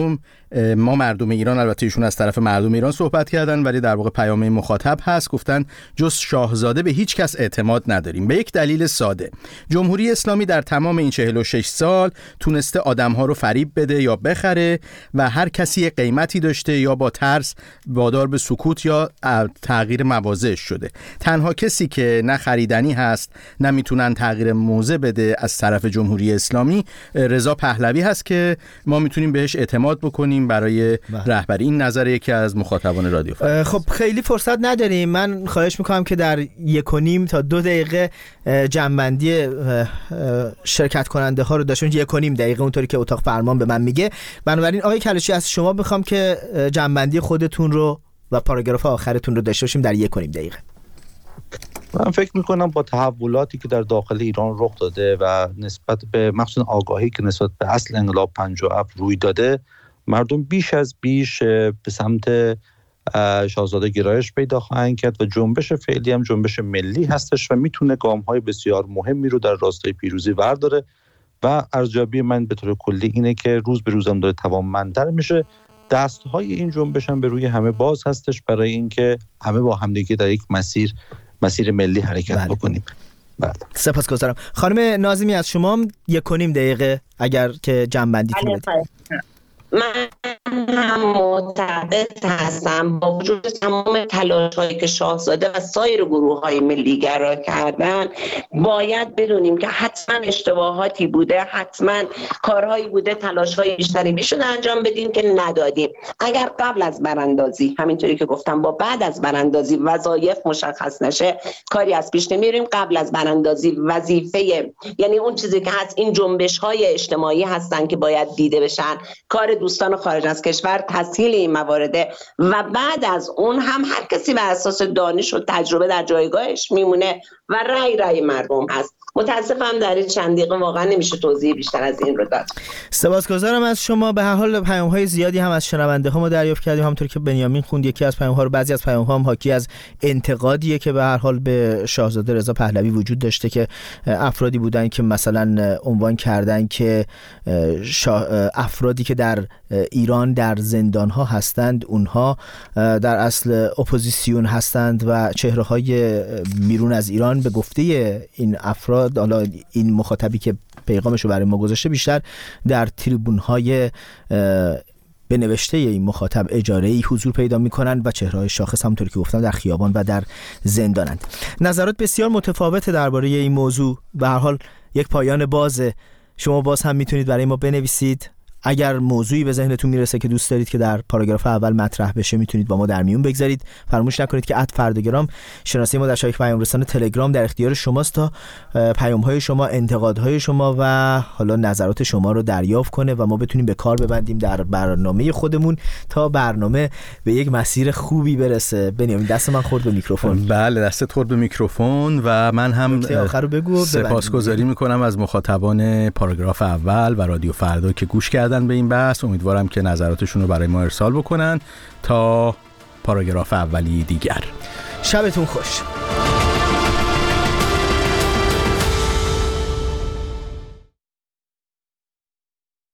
مردم ایران، البته ایشون از طرف مردم ایران صحبت کردن ولی در واقع پیام مخاطب هست، گفتن جز شاهزاده به هیچ کس اعتماد نداریم به یک دلیل ساده. جمهوری اسلامی در تمام این 46 سال تونسته آدم‌ها رو فریب بده یا بخره و هر کسی قیمتی داشته یا با ترس وادار به سکوت یا تغییر مواضعش شده. تنها کسی که نه خریدنی هست نه میتونن تغییر موضع بده از طرف جمهوری اسلامی رضا پهلوی هست که ما میتونیم بهش اعتماد بکنیم برای رهبری. این نظر یکی از مخاطبان رادیو فردا. خب خیلی فرصت نداریم، من خواهش میکنم که در 1.5 تا 2 دقیقه جنبندی شرکت کننده ها رو داشتون. 1.5 دقیقه اونطوری که اتاق فرمان به من میگه. بنابراین آقای کلاشی از شما بخوام که جنبندی خودتون رو و پاراگراف آخرتون رو داشته باشیم در 1.5 دقیقه. من فکر میکنم با تحولاتی که در داخل ایران رخ داده و نسبت به مخصوصا آگاهی که نسبت به اصل انقلاب 57 روی داده، مردم بیش از بیش به سمت شاهزاده گرایش پیدا خواهند کرد و جنبش فعلی هم جنبش ملی هستش و میتونه گام‌های بسیار مهمی رو در راستای پیروزی ورداره و ارزیابی من به طور کلی اینه که روز به روزم داره توانمندتر میشه. دستهای این جنبش هم به روی همه باز هستش برای اینکه همه با همدیگه در یک مسیر ملی حرکت بکنیم. بله. سپاسگزارم. خانم ناظمی از شما 1.5 دقیقه اگر که جنبندیتون بدید. من هم معتقد هستم با وجود تمام تلاش‌هایی که شاهزاده و سایر گروه‌های ملی‌گرا کردن، باید بدونیم که حتما اشتباهاتی بوده، حتما کارهایی بوده، تلاش‌های بیشتری میشد انجام بدیم که ندادیم. اگر قبل از براندازی، همینطوری که گفتم با بعد از براندازی وظایف مشخص نشه کاری از پیش نمیریم. قبل از براندازی وظیفه، یعنی اون چیزی که هست، این جنبش‌های اجتماعی هستن که باید دیده بشن، کار دوستان خارج از کشور تسهیل این موارده و بعد از اون هم هر کسی بر اساس دانش و تجربه در جایگاهش میمونه و رأی مردم هست. متاسفم در این چند دقیقه واقعا نمیشه توضیح بیشتر از این رو داد. سپاسگزارم از شما. به هر حال پیام‌های زیادی هم از شنونده ها ما دریافت کردیم، همونطور که بنیامین خوند. یکی از پیام‌ها رو، بعضی از پیام‌ها هم حاکی از انتقادیه که به هر حال به شاهزاده رضا پهلوی وجود داشته که افرادی بودن که مثلا عنوان کردن که افرادی که در ایران در زندان‌ها هستند اونها در اصل اپوزیسیون هستند و چهره‌های بیرون از ایران. به گفته این افراد، حالا این مخاطبی که پیغامشو برای ما گذاشته، بیشتر در تریبون‌های به نوشته این مخاطب اجاره‌ای حضور پیدا می‌کنند و چهره‌های شاخص همونطور که گفتم در خیابان و در زندانند. نظرات بسیار متفاوته درباره این موضوع. به هر حال یک پایان بازه. شما باز هم میتونید برای ما بنویسید. اگر موضوعی به ذهنتون میرسه که دوست دارید که در پاراگراف اول مطرح بشه، میتونید با ما در میون بگذارید. فراموش نکنید که @فرداگرام شناسی ما در شبکه پیام رسان تلگرام در اختیار شماست تا پیام‌های شما، انتقادهای شما و حالا نظرات شما رو دریافت کنه و ما بتونیم به کار ببندیم در برنامه خودمون تا برنامه به یک مسیر خوبی برسه. بنیامین دست من خورد به میکروفون. بله دستت خورد به میکروفون و من هم سپاسگزاری میکنم از مخاطبان پاراگراف اول و رادیو فردا که گوش کردن به این بحث. امیدوارم که نظراتشون رو برای ما ارسال بکنن. تا پاراگراف اولی دیگر، شبتون خوش.